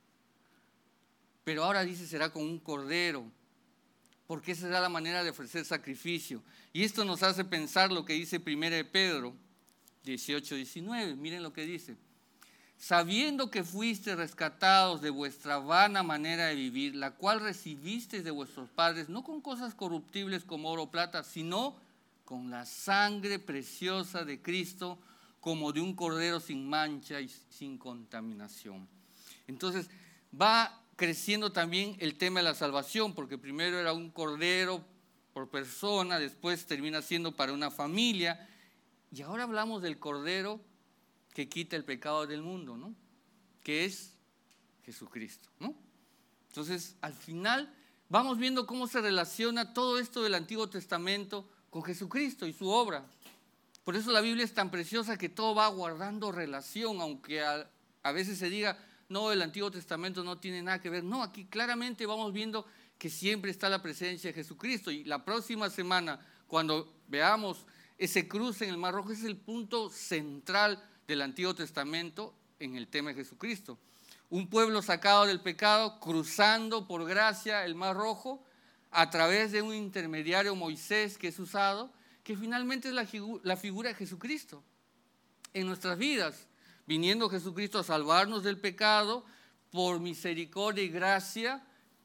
Pero ahora dice será con un cordero, porque esa será la manera de ofrecer sacrificio. Y esto nos hace pensar lo que dice primera de Pedro dieciocho diecinueve. Miren lo que dice. Sabiendo que fuiste rescatados de vuestra vana manera de vivir, la cual recibisteis de vuestros padres, no con cosas corruptibles como oro o plata, sino con la sangre preciosa de Cristo, como de un cordero sin mancha y sin contaminación. Entonces va creciendo también el tema de la salvación, porque primero era un cordero por persona, después termina siendo para una familia, y ahora hablamos del cordero que quita el pecado del mundo, ¿no? Que es Jesucristo, ¿no? Entonces, al final, vamos viendo cómo se relaciona todo esto del Antiguo Testamento con Jesucristo y su obra. Por eso la Biblia es tan preciosa que todo va guardando relación, aunque a, a veces se diga, no, el Antiguo Testamento no tiene nada que ver. No, aquí claramente vamos viendo que siempre está la presencia de Jesucristo. Y la próxima semana, cuando veamos ese cruce en el Mar Rojo, ese es el punto central del Antiguo Testamento en el tema de Jesucristo. Un pueblo sacado del pecado, cruzando por gracia el Mar Rojo a través de un intermediario, Moisés, que es usado, que finalmente es la, la figura de Jesucristo en nuestras vidas, viniendo Jesucristo a salvarnos del pecado por misericordia y gracia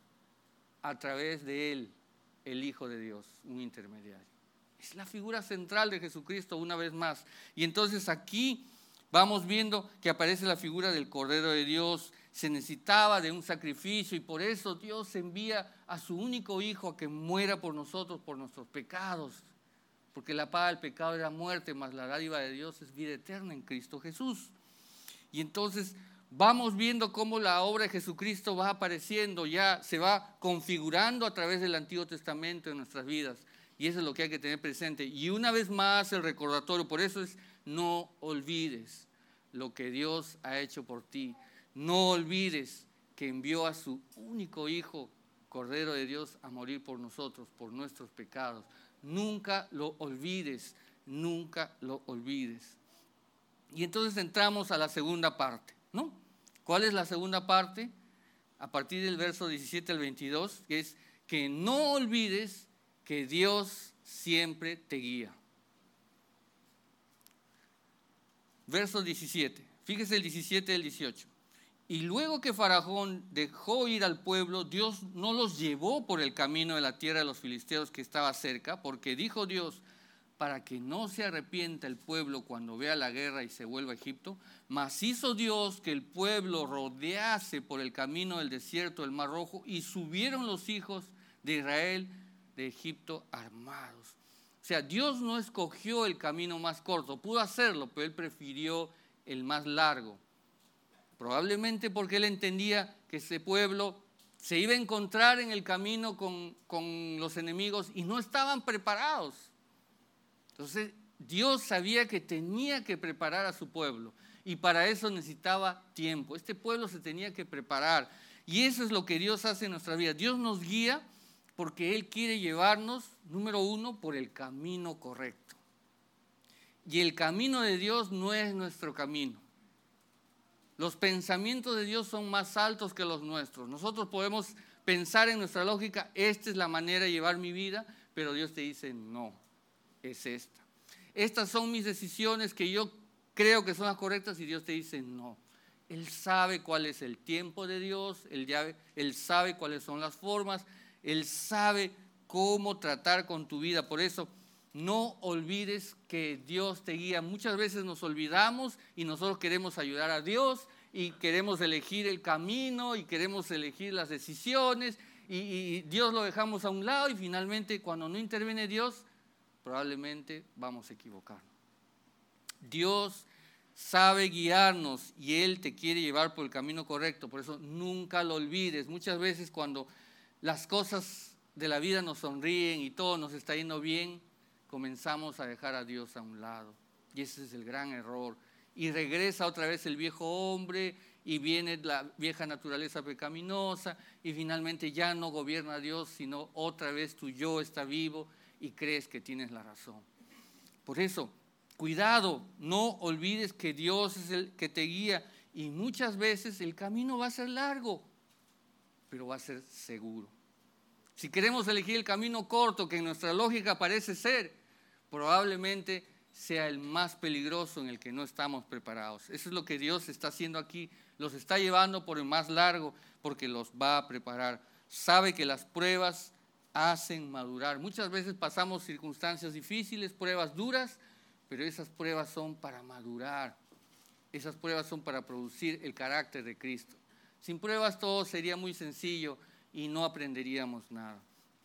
a través de Él, el Hijo de Dios, un intermediario. Es la figura central de Jesucristo una vez más. Y entonces aquí vamos viendo que aparece la figura del Cordero de Dios. Se necesitaba de un sacrificio y por eso Dios envía a su único Hijo a que muera por nosotros, por nuestros pecados. Porque la paga del pecado era muerte, mas la dádiva de Dios es vida eterna en Cristo Jesús. Y entonces vamos viendo cómo la obra de Jesucristo va apareciendo, ya se va configurando a través del Antiguo Testamento en nuestras vidas. Y eso es lo que hay que tener presente. Y una vez más el recordatorio, por eso es: no olvides lo que Dios ha hecho por ti. No olvides que envió a su único Hijo, Cordero de Dios, a morir por nosotros, por nuestros pecados. Nunca lo olvides, nunca lo olvides. Y entonces entramos a la segunda parte, ¿no? ¿Cuál es la segunda parte? A partir del verso diecisiete al veintidós, que es que no olvides que Dios siempre te guía. Verso diecisiete. Fíjese el diecisiete y el dieciocho. Y luego que Faraón dejó ir al pueblo, Dios no los llevó por el camino de la tierra de los filisteos que estaba cerca, porque dijo Dios, para que no se arrepienta el pueblo cuando vea la guerra y se vuelva a Egipto, mas hizo Dios que el pueblo rodease por el camino del desierto del Mar Rojo, y subieron los hijos de Israel de Egipto armados. O sea, Dios no escogió el camino más corto, pudo hacerlo, pero Él prefirió el más largo. Probablemente porque Él entendía que ese pueblo se iba a encontrar en el camino con, con los enemigos y no estaban preparados. Entonces, Dios sabía que tenía que preparar a su pueblo y para eso necesitaba tiempo. Este pueblo se tenía que preparar y eso es lo que Dios hace en nuestra vida. Dios nos guía porque Él quiere llevarnos, número uno, por el camino correcto. Y el camino de Dios no es nuestro camino. Los pensamientos de Dios son más altos que los nuestros. Nosotros podemos pensar en nuestra lógica, esta es la manera de llevar mi vida, pero Dios te dice, no, es esta. Estas son mis decisiones que yo creo que son las correctas y Dios te dice, no. Él sabe cuál es el tiempo de Dios, él, ya, él sabe cuáles son las formas, Él sabe cómo tratar con tu vida. Por eso, no olvides que Dios te guía. Muchas veces nos olvidamos y nosotros queremos ayudar a Dios y queremos elegir el camino y queremos elegir las decisiones y, y Dios lo dejamos a un lado y finalmente cuando no interviene Dios, probablemente vamos a equivocarnos. Dios sabe guiarnos y Él te quiere llevar por el camino correcto. Por eso nunca lo olvides. Muchas veces cuando las cosas de la vida nos sonríen y todo nos está yendo bien, comenzamos a dejar a Dios a un lado. Y ese es el gran error. Y regresa otra vez el viejo hombre y viene la vieja naturaleza pecaminosa y finalmente ya no gobierna a Dios, sino otra vez tu yo está vivo y crees que tienes la razón. Por eso, cuidado, no olvides que Dios es el que te guía y muchas veces el camino va a ser largo, pero va a ser seguro. Si queremos elegir el camino corto, que en nuestra lógica parece ser, probablemente sea el más peligroso en el que no estamos preparados. Eso es lo que Dios está haciendo aquí. Los está llevando por el más largo porque los va a preparar. Sabe que las pruebas hacen madurar. Muchas veces pasamos circunstancias difíciles, pruebas duras, pero esas pruebas son para madurar. Esas pruebas son para producir el carácter de Cristo. Sin pruebas todo sería muy sencillo y no aprenderíamos nada.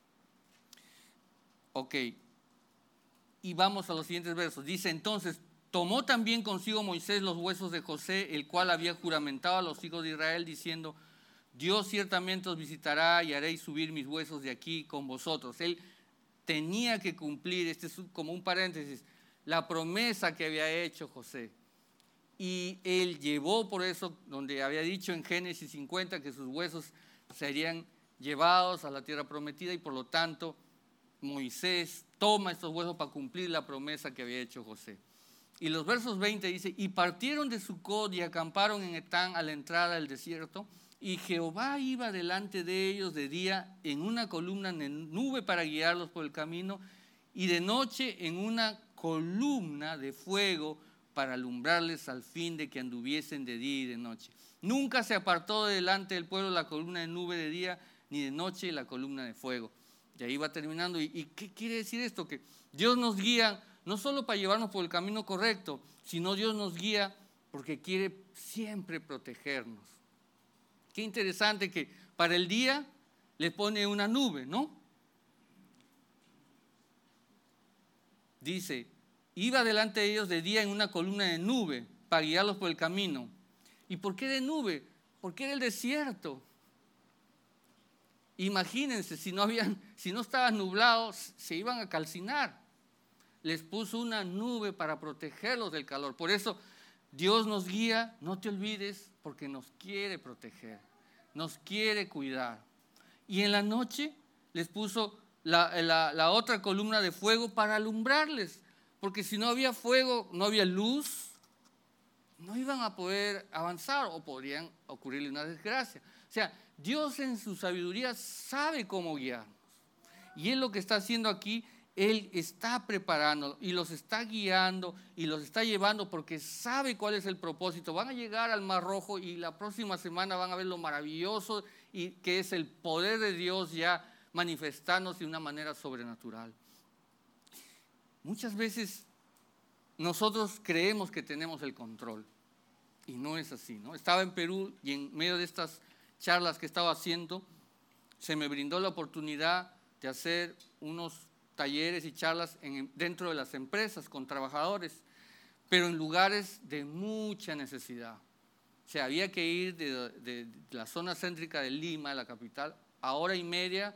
Ok, y vamos a los siguientes versos. Dice, entonces, tomó también consigo Moisés los huesos de José, el cual había juramentado a los hijos de Israel, diciendo, Dios ciertamente os visitará y haréis subir mis huesos de aquí con vosotros. Él tenía que cumplir, este es como un paréntesis, la promesa que había hecho José. Y él llevó por eso, donde había dicho en Génesis cincuenta que sus huesos serían llevados a la tierra prometida y por lo tanto Moisés toma estos huesos para cumplir la promesa que había hecho José. Y los versos veinte dice, y partieron de Sucot y acamparon en Etán a la entrada del desierto, y Jehová iba delante de ellos de día en una columna de nube para guiarlos por el camino, y de noche en una columna de fuego para alumbrarles al fin de que anduviesen de día y de noche. Nunca se apartó de delante del pueblo la columna de nube de día, ni de noche la columna de fuego. Y ahí va terminando. ¿Y, y qué quiere decir esto? Que Dios nos guía no solo para llevarnos por el camino correcto, sino Dios nos guía porque quiere siempre protegernos. Qué interesante que para el día le pone una nube, ¿no? Dice, iba delante de ellos de día en una columna de nube para guiarlos por el camino. ¿Y por qué de nube? Porque era el desierto. Imagínense, si no, habían, si no estaban nublados, se iban a calcinar. Les puso una nube para protegerlos del calor. Por eso Dios nos guía, no te olvides, porque nos quiere proteger, nos quiere cuidar. Y en la noche les puso la, la, la otra columna de fuego para alumbrarles. Porque si no había fuego, no había luz, no iban a poder avanzar o podrían ocurrirle una desgracia. O sea, Dios en su sabiduría sabe cómo guiarnos. Y Él lo que está haciendo aquí Él está preparando y los está guiando y los está llevando porque sabe cuál es el propósito. Van a llegar al Mar Rojo y la próxima semana van a ver lo maravilloso y que es el poder de Dios ya manifestándose de una manera sobrenatural. Muchas veces nosotros creemos que tenemos el control y no es así, ¿no? Estaba en Perú y en medio de estas charlas que estaba haciendo, se me brindó la oportunidad de hacer unos talleres y charlas en, dentro de las empresas con trabajadores, pero en lugares de mucha necesidad. O sea, había que ir de, de, de la zona céntrica de Lima, la capital, a hora y media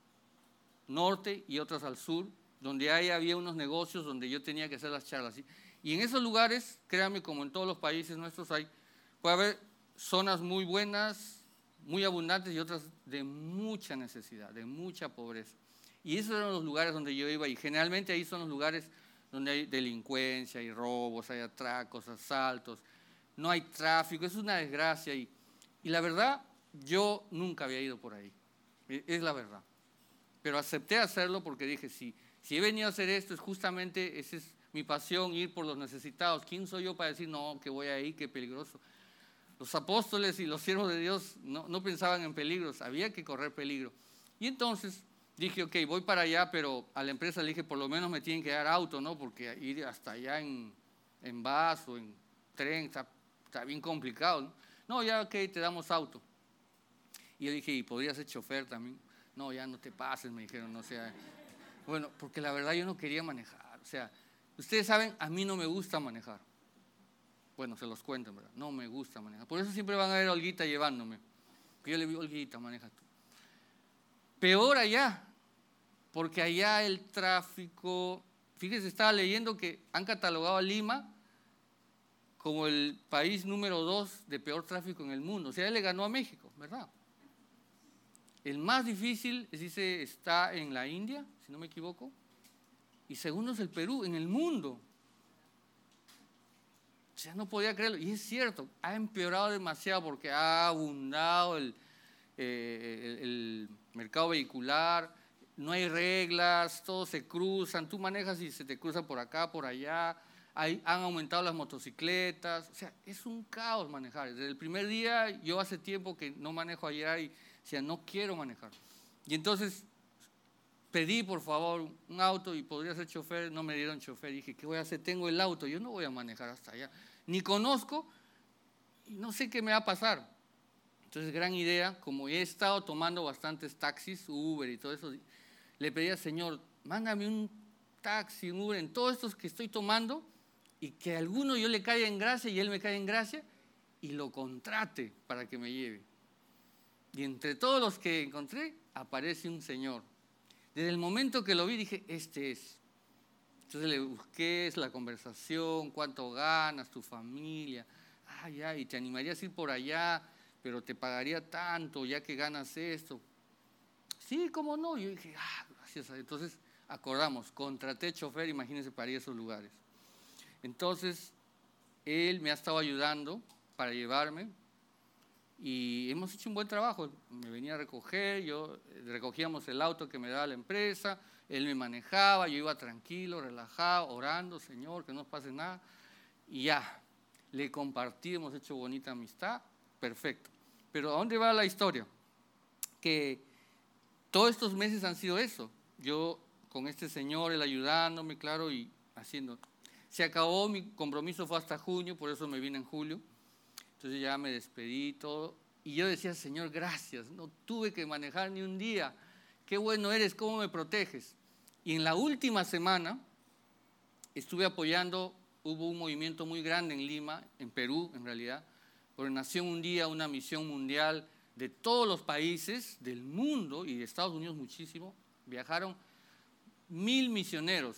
norte y otras al sur, donde ahí había unos negocios donde yo tenía que hacer las charlas. Y en esos lugares, créanme, como en todos los países nuestros hay, puede haber zonas muy buenas, muy abundantes y otras de mucha necesidad, de mucha pobreza. Y esos eran los lugares donde yo iba y generalmente ahí son los lugares donde hay delincuencia, hay robos, hay atracos, asaltos, no hay tráfico, es una desgracia. Y, y la verdad, yo nunca había ido por ahí, es la verdad. Pero acepté hacerlo porque dije, si, si he venido a hacer esto, es justamente, esa es mi pasión, ir por los necesitados. ¿Quién soy yo para decir, no, que voy ahí, qué peligroso? Los apóstoles y los siervos de Dios no, no pensaban en peligros, había que correr peligro. Y entonces dije, ok, voy para allá, pero a la empresa le dije, por lo menos me tienen que dar auto, ¿no? Porque ir hasta allá en, en bus o en tren está, está bien complicado, ¿no? No, ya, ok, te damos auto. Y yo dije, ¿y podría ser chofer también? No, ya no te pases, me dijeron, no sea. Bueno, porque la verdad yo no quería manejar. O sea, ustedes saben, a mí no me gusta manejar. Bueno, se los cuento, ¿verdad? No me gusta manejar. Por eso siempre van a ver a Olguita llevándome. Yo le digo, Olguita, maneja tú. Peor allá, porque allá el tráfico, fíjense, estaba leyendo que han catalogado a Lima como el país número dos de peor tráfico en el mundo. O sea, él le ganó a México, ¿verdad? El más difícil, dice, está en la India, si no me equivoco, y segundo es el Perú, en el mundo. O sea, no podía creerlo. Y es cierto, ha empeorado demasiado porque ha abundado el, eh, el, el mercado vehicular, no hay reglas, todos se cruzan, tú manejas y se te cruza por acá, por allá, hay, han aumentado las motocicletas, o sea, es un caos manejar. Desde el primer día, yo hace tiempo que no manejo allá y decía, no quiero manejar. Y entonces pedí, por favor, un auto y podría ser chofer, no me dieron chofer. Dije, ¿qué voy a hacer? Tengo el auto, yo no voy a manejar hasta allá. Ni conozco y no sé qué me va a pasar. Entonces, gran idea, como he estado tomando bastantes taxis, Uber y todo eso, le pedí al Señor, mándame un taxi, un Uber, en todos estos que estoy tomando y que a alguno yo le caiga en gracia y él me caiga en gracia y lo contrate para que me lleve. Y entre todos los que encontré, aparece un señor. Desde el momento que lo vi, dije, este es. Entonces le busqué, es la conversación, cuánto ganas, tu familia. Ah, ya, y te animarías a ir por allá, pero te pagaría tanto, ya que ganas esto. Sí, cómo no. Yo dije, ah, gracias a Dios. Entonces acordamos, contraté chofer, imagínense, para ir a esos lugares. Entonces, él me ha estado ayudando para llevarme. Y hemos hecho un buen trabajo. Me venía a recoger, yo recogíamos el auto que me daba la empresa, él me manejaba, yo iba tranquilo, relajado, orando, Señor, que no pase nada. Y ya, le compartí, hemos hecho bonita amistad, perfecto. Pero ¿a dónde va la historia? Que todos estos meses han sido eso. Yo con este señor, él ayudándome, claro, y haciendo. Se acabó, mi compromiso fue hasta junio, por eso me vine en julio. Entonces ya me despedí todo y yo decía, Señor, gracias, no tuve que manejar ni un día, qué bueno eres, cómo me proteges. Y en la última semana estuve apoyando, hubo un movimiento muy grande en Lima, en Perú en realidad, porque nació un día una misión mundial de todos los países del mundo y de Estados Unidos muchísimo, viajaron mil misioneros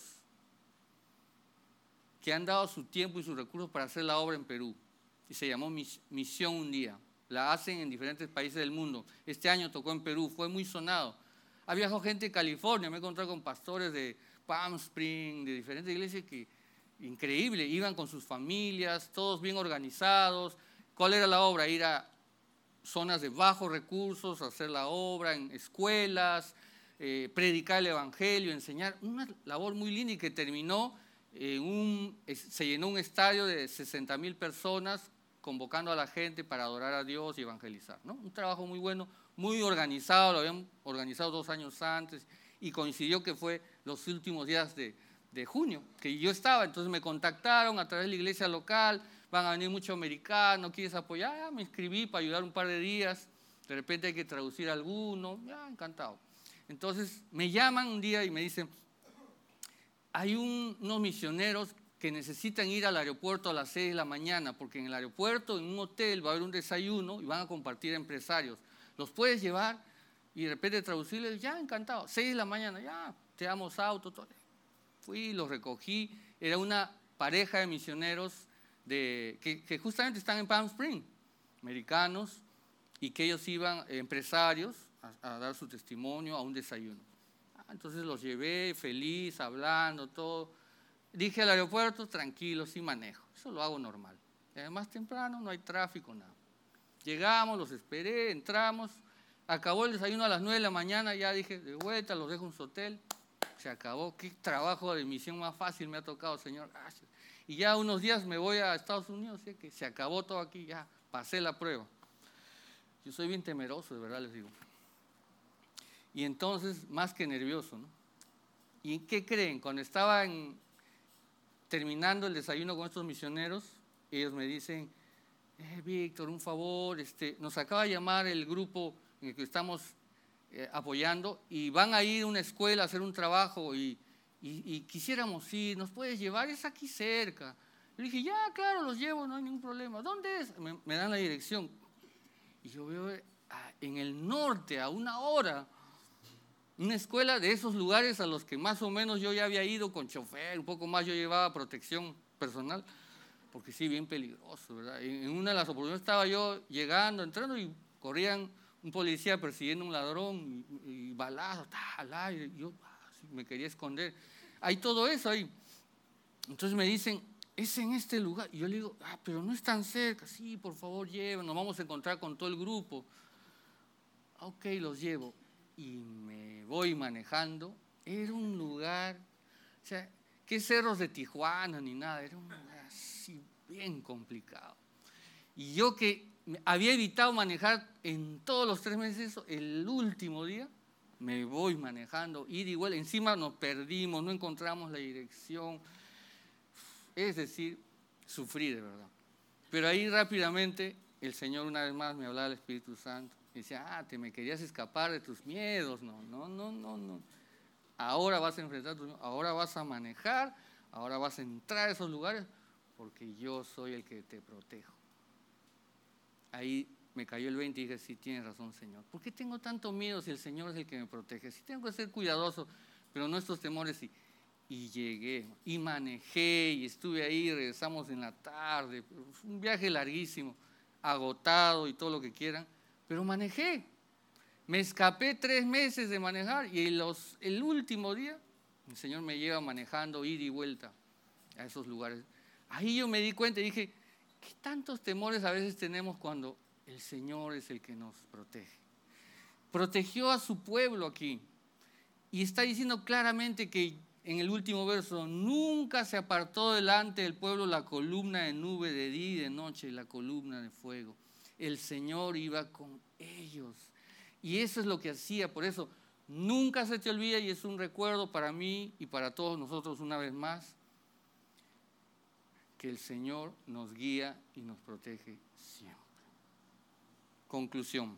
que han dado su tiempo y sus recursos para hacer la obra en Perú. Y se llamó Misión Un Día. La hacen en diferentes países del mundo. Este año tocó en Perú, fue muy sonado. Ha viajado gente de California, me he encontrado con pastores de Palm Springs, de diferentes iglesias que, increíble, iban con sus familias, todos bien organizados. ¿Cuál era la obra? Ir a zonas de bajos recursos, hacer la obra en escuelas, eh, predicar el evangelio, enseñar, una labor muy linda y que terminó, en un, se llenó un estadio de sesenta mil personas convocando a la gente para adorar a Dios y evangelizar, ¿no? Un trabajo muy bueno, muy organizado, lo habían organizado dos años antes y coincidió que fue los últimos días de, de junio, que yo estaba, entonces me contactaron a través de la iglesia local, van a venir muchos americanos, ¿quieres apoyar? Ya, me inscribí para ayudar un par de días, de repente hay que traducir alguno, ya, encantado. Entonces me llaman un día y me dicen, hay un, unos misioneros que necesitan ir al aeropuerto a las seis de la mañana, porque en el aeropuerto, en un hotel, va a haber un desayuno y van a compartir empresarios. ¿Los puedes llevar? Y de repente traducirles, ya, encantado. seis de la mañana, ya, te damos auto, todo. Fui, los recogí. Era una pareja de misioneros de, que, que justamente están en Palm Springs, americanos, y que ellos iban, empresarios, a, a dar su testimonio a un desayuno. Entonces los llevé, feliz, hablando, todo. Dije al aeropuerto, tranquilo, sí manejo. Eso lo hago normal. Y además temprano, no hay tráfico, nada. Llegamos, los esperé, entramos. Acabó el desayuno a las nueve de la mañana, ya dije, de vuelta, los dejo en su hotel. Se acabó. Qué trabajo de misión más fácil me ha tocado, Señor. Gracias. Y ya unos días me voy a Estados Unidos, ¿sí? Que se acabó todo aquí, ya pasé la prueba. Yo soy bien temeroso, de verdad les digo. Y entonces, más que nervioso, ¿no? ¿Y qué creen? Cuando estaba en, terminando el desayuno con estos misioneros, ellos me dicen, eh, Víctor, un favor, este, nos acaba de llamar el grupo en el que estamos eh, apoyando y van a ir a una escuela a hacer un trabajo y, y, y quisiéramos ir, ¿nos puedes llevar? Es aquí cerca. Le dije, ya, claro, los llevo, no hay ningún problema. ¿Dónde es? Me, me dan la dirección. Y yo veo eh, en el norte, a una hora, una escuela de esos lugares a los que más o menos yo ya había ido con chofer, un poco más yo llevaba protección personal, porque sí, bien peligroso, ¿verdad? En una de las oportunidades estaba yo llegando, entrando y corrían un policía persiguiendo a un ladrón y, y balazos, al aire, yo ah, sí, me quería esconder. Hay todo eso ahí. Entonces me dicen, es en este lugar. Y yo le digo, ah, pero no es tan cerca. Sí, por favor, lleven, nos vamos a encontrar con todo el grupo. Ok, los llevo. Y me voy manejando. Era un lugar, o sea, qué cerros de Tijuana ni nada, era un lugar así bien complicado. Y yo que había evitado manejar en todos los tres meses, el último día me voy manejando, ida y vuelta, encima nos perdimos, no encontramos la dirección, es decir, sufrí de verdad. Pero ahí rápidamente el Señor una vez más me hablaba del Espíritu Santo. Y decía, ah, te me querías escapar de tus miedos. No, no, no, no, no. Ahora vas a enfrentar tus miedos, ahora vas a manejar, ahora vas a entrar a esos lugares, porque yo soy el que te protejo. Ahí me cayó el veinte y dije, sí, tienes razón, Señor. ¿Por qué tengo tanto miedo si el Señor es el que me protege? Sí tengo que ser cuidadoso, pero no estos temores. Y, y llegué, y manejé, y estuve ahí, regresamos en la tarde. Fue un viaje larguísimo, agotado y todo lo que quieran. Pero manejé, me escapé tres meses de manejar y los, el último día el Señor me lleva manejando ida y vuelta a esos lugares. Ahí yo me di cuenta y dije, ¿qué tantos temores a veces tenemos cuando el Señor es el que nos protege? Protegió a su pueblo aquí y está diciendo claramente que en el último verso, nunca se apartó delante del pueblo la columna de nube de día y de noche y la columna de fuego. El Señor iba con ellos. Y eso es lo que hacía. Por eso, nunca se te olvida y es un recuerdo para mí y para todos nosotros una vez más, que el Señor nos guía y nos protege siempre. Conclusión.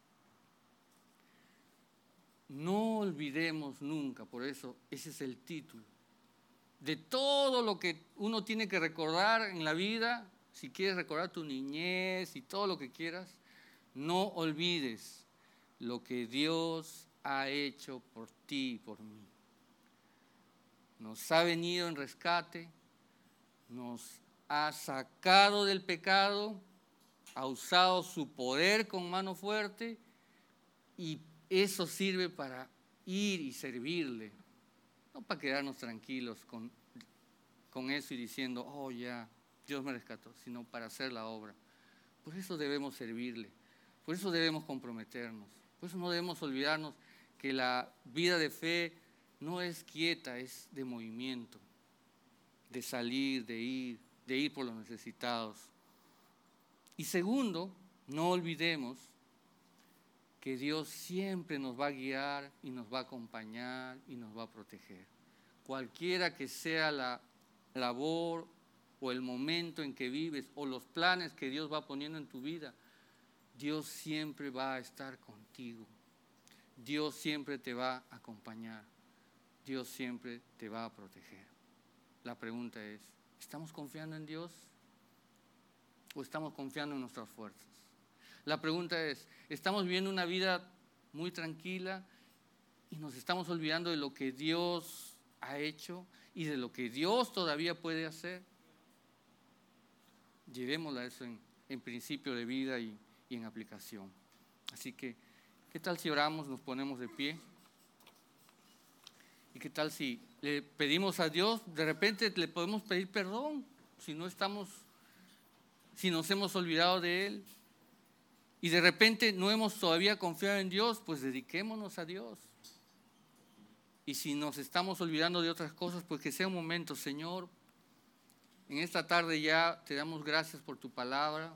No olvidemos nunca, por eso ese es el título, de todo lo que uno tiene que recordar en la vida. Si quieres recordar tu niñez y todo lo que quieras, no olvides lo que Dios ha hecho por ti y por mí. Nos ha venido en rescate, nos ha sacado del pecado, ha usado su poder con mano fuerte y eso sirve para ir y servirle, no para quedarnos tranquilos con, con eso y diciendo, oh ya, Dios me rescató, sino para hacer la obra. Por eso debemos servirle, por eso debemos comprometernos, por eso no debemos olvidarnos que la vida de fe no es quieta, es de movimiento, de salir, de ir, de ir por los necesitados. Y segundo, no olvidemos que Dios siempre nos va a guiar y nos va a acompañar y nos va a proteger. Cualquiera que sea la labor o el momento en que vives o los planes que Dios va poniendo en tu vida, Dios siempre va a estar contigo. Dios siempre te va a acompañar. Dios siempre te va a proteger. La pregunta es, ¿estamos confiando en Dios o estamos confiando en nuestras fuerzas? La pregunta es, ¿estamos viviendo una vida muy tranquila y nos estamos olvidando de lo que Dios ha hecho y de lo que Dios todavía puede hacer? Llevémosla eso en, en principio de vida y, y en aplicación. Así que, ¿qué tal si oramos, nos ponemos de pie? ¿Y qué tal si le pedimos a Dios, de repente le podemos pedir perdón si no estamos, si nos hemos olvidado de Él? Y de repente no hemos todavía confiado en Dios, pues dediquémonos a Dios. Y si nos estamos olvidando de otras cosas, pues que sea un momento, Señor. En esta tarde ya te damos gracias por tu palabra,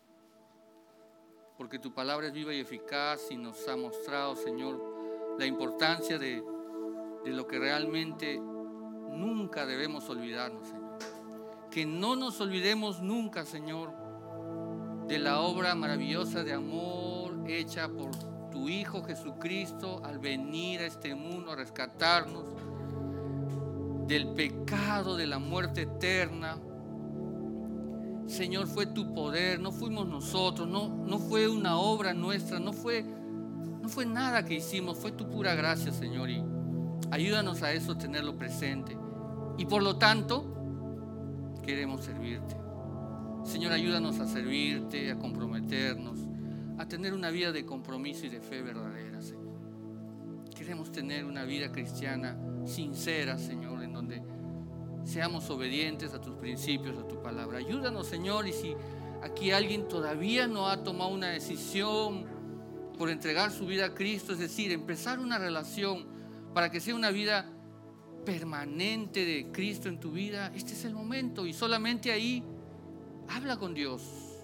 porque tu palabra es viva y eficaz y nos ha mostrado, Señor, la importancia de, de lo que realmente nunca debemos olvidarnos, Señor. Que no nos olvidemos nunca, Señor, de la obra maravillosa de amor hecha por tu Hijo Jesucristo al venir a este mundo a rescatarnos del pecado, de la muerte eterna. Señor, fue tu poder, no fuimos nosotros, no, no fue una obra nuestra, no fue, no fue nada que hicimos, fue tu pura gracia, Señor, y ayúdanos a eso, tenerlo presente. Y por lo tanto, queremos servirte. Señor, ayúdanos a servirte, a comprometernos, a tener una vida de compromiso y de fe verdadera, Señor. Queremos tener una vida cristiana sincera, Señor, en donde seamos obedientes a tus principios, a tu palabra. Ayúdanos, Señor, y si aquí alguien todavía no ha tomado una decisión por entregar su vida a Cristo, es decir, empezar una relación para que sea una vida permanente de Cristo en tu vida, este es el momento, y solamente ahí habla con Dios.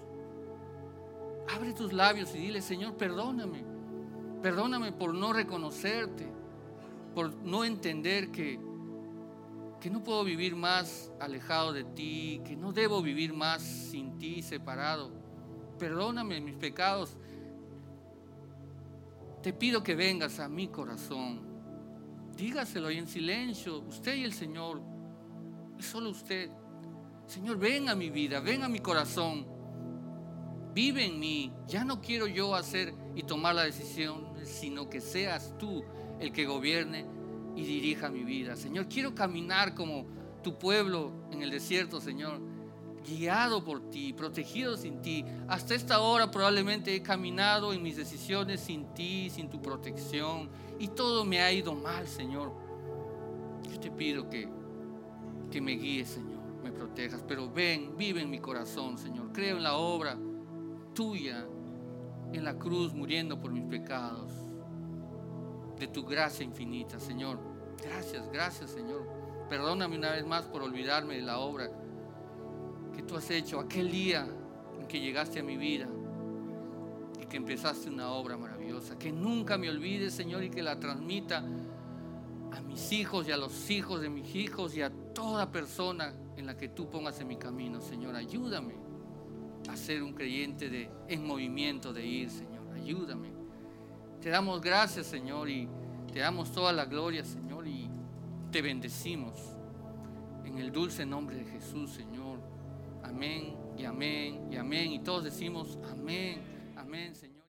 Abre tus labios y dile, Señor, perdóname. Perdóname por no reconocerte, por no entender que, que no puedo vivir más alejado de ti, que no debo vivir más sin ti, separado. Perdóname mis pecados. Te pido que vengas a mi corazón. Dígaselo ahí en silencio, usted y el Señor. Es solo usted. Señor, ven a mi vida, ven a mi corazón, vive en mí. Ya no quiero yo hacer y tomar la decisión, sino que seas tú el que gobierne y dirija mi vida. Señor, quiero caminar como tu pueblo en el desierto, Señor, guiado por ti, protegido sin ti. Hasta esta hora probablemente he caminado en mis decisiones sin ti, sin tu protección, y todo me ha ido mal, Señor. Yo te pido que, que me guíes, Señor, me protejas, pero ven, vive en mi corazón, Señor. Creo en la obra tuya en la cruz, muriendo por mis pecados, de tu gracia infinita, Señor. Gracias, gracias, Señor. Perdóname una vez más por olvidarme de la obra que tú has hecho aquel día en que llegaste a mi vida y que empezaste una obra maravillosa. Que nunca me olvides, Señor, y que la transmita a mis hijos y a los hijos de mis hijos y a toda persona en la que tú pongas en mi camino, Señor. Ayúdame a ser un creyente de, en movimiento de ir, Señor. Ayúdame. Te damos gracias, Señor, y te damos toda la gloria, Señor, y te bendecimos en el dulce nombre de Jesús, Señor. Amén y amén y amén. Y todos decimos amén, amén, Señor.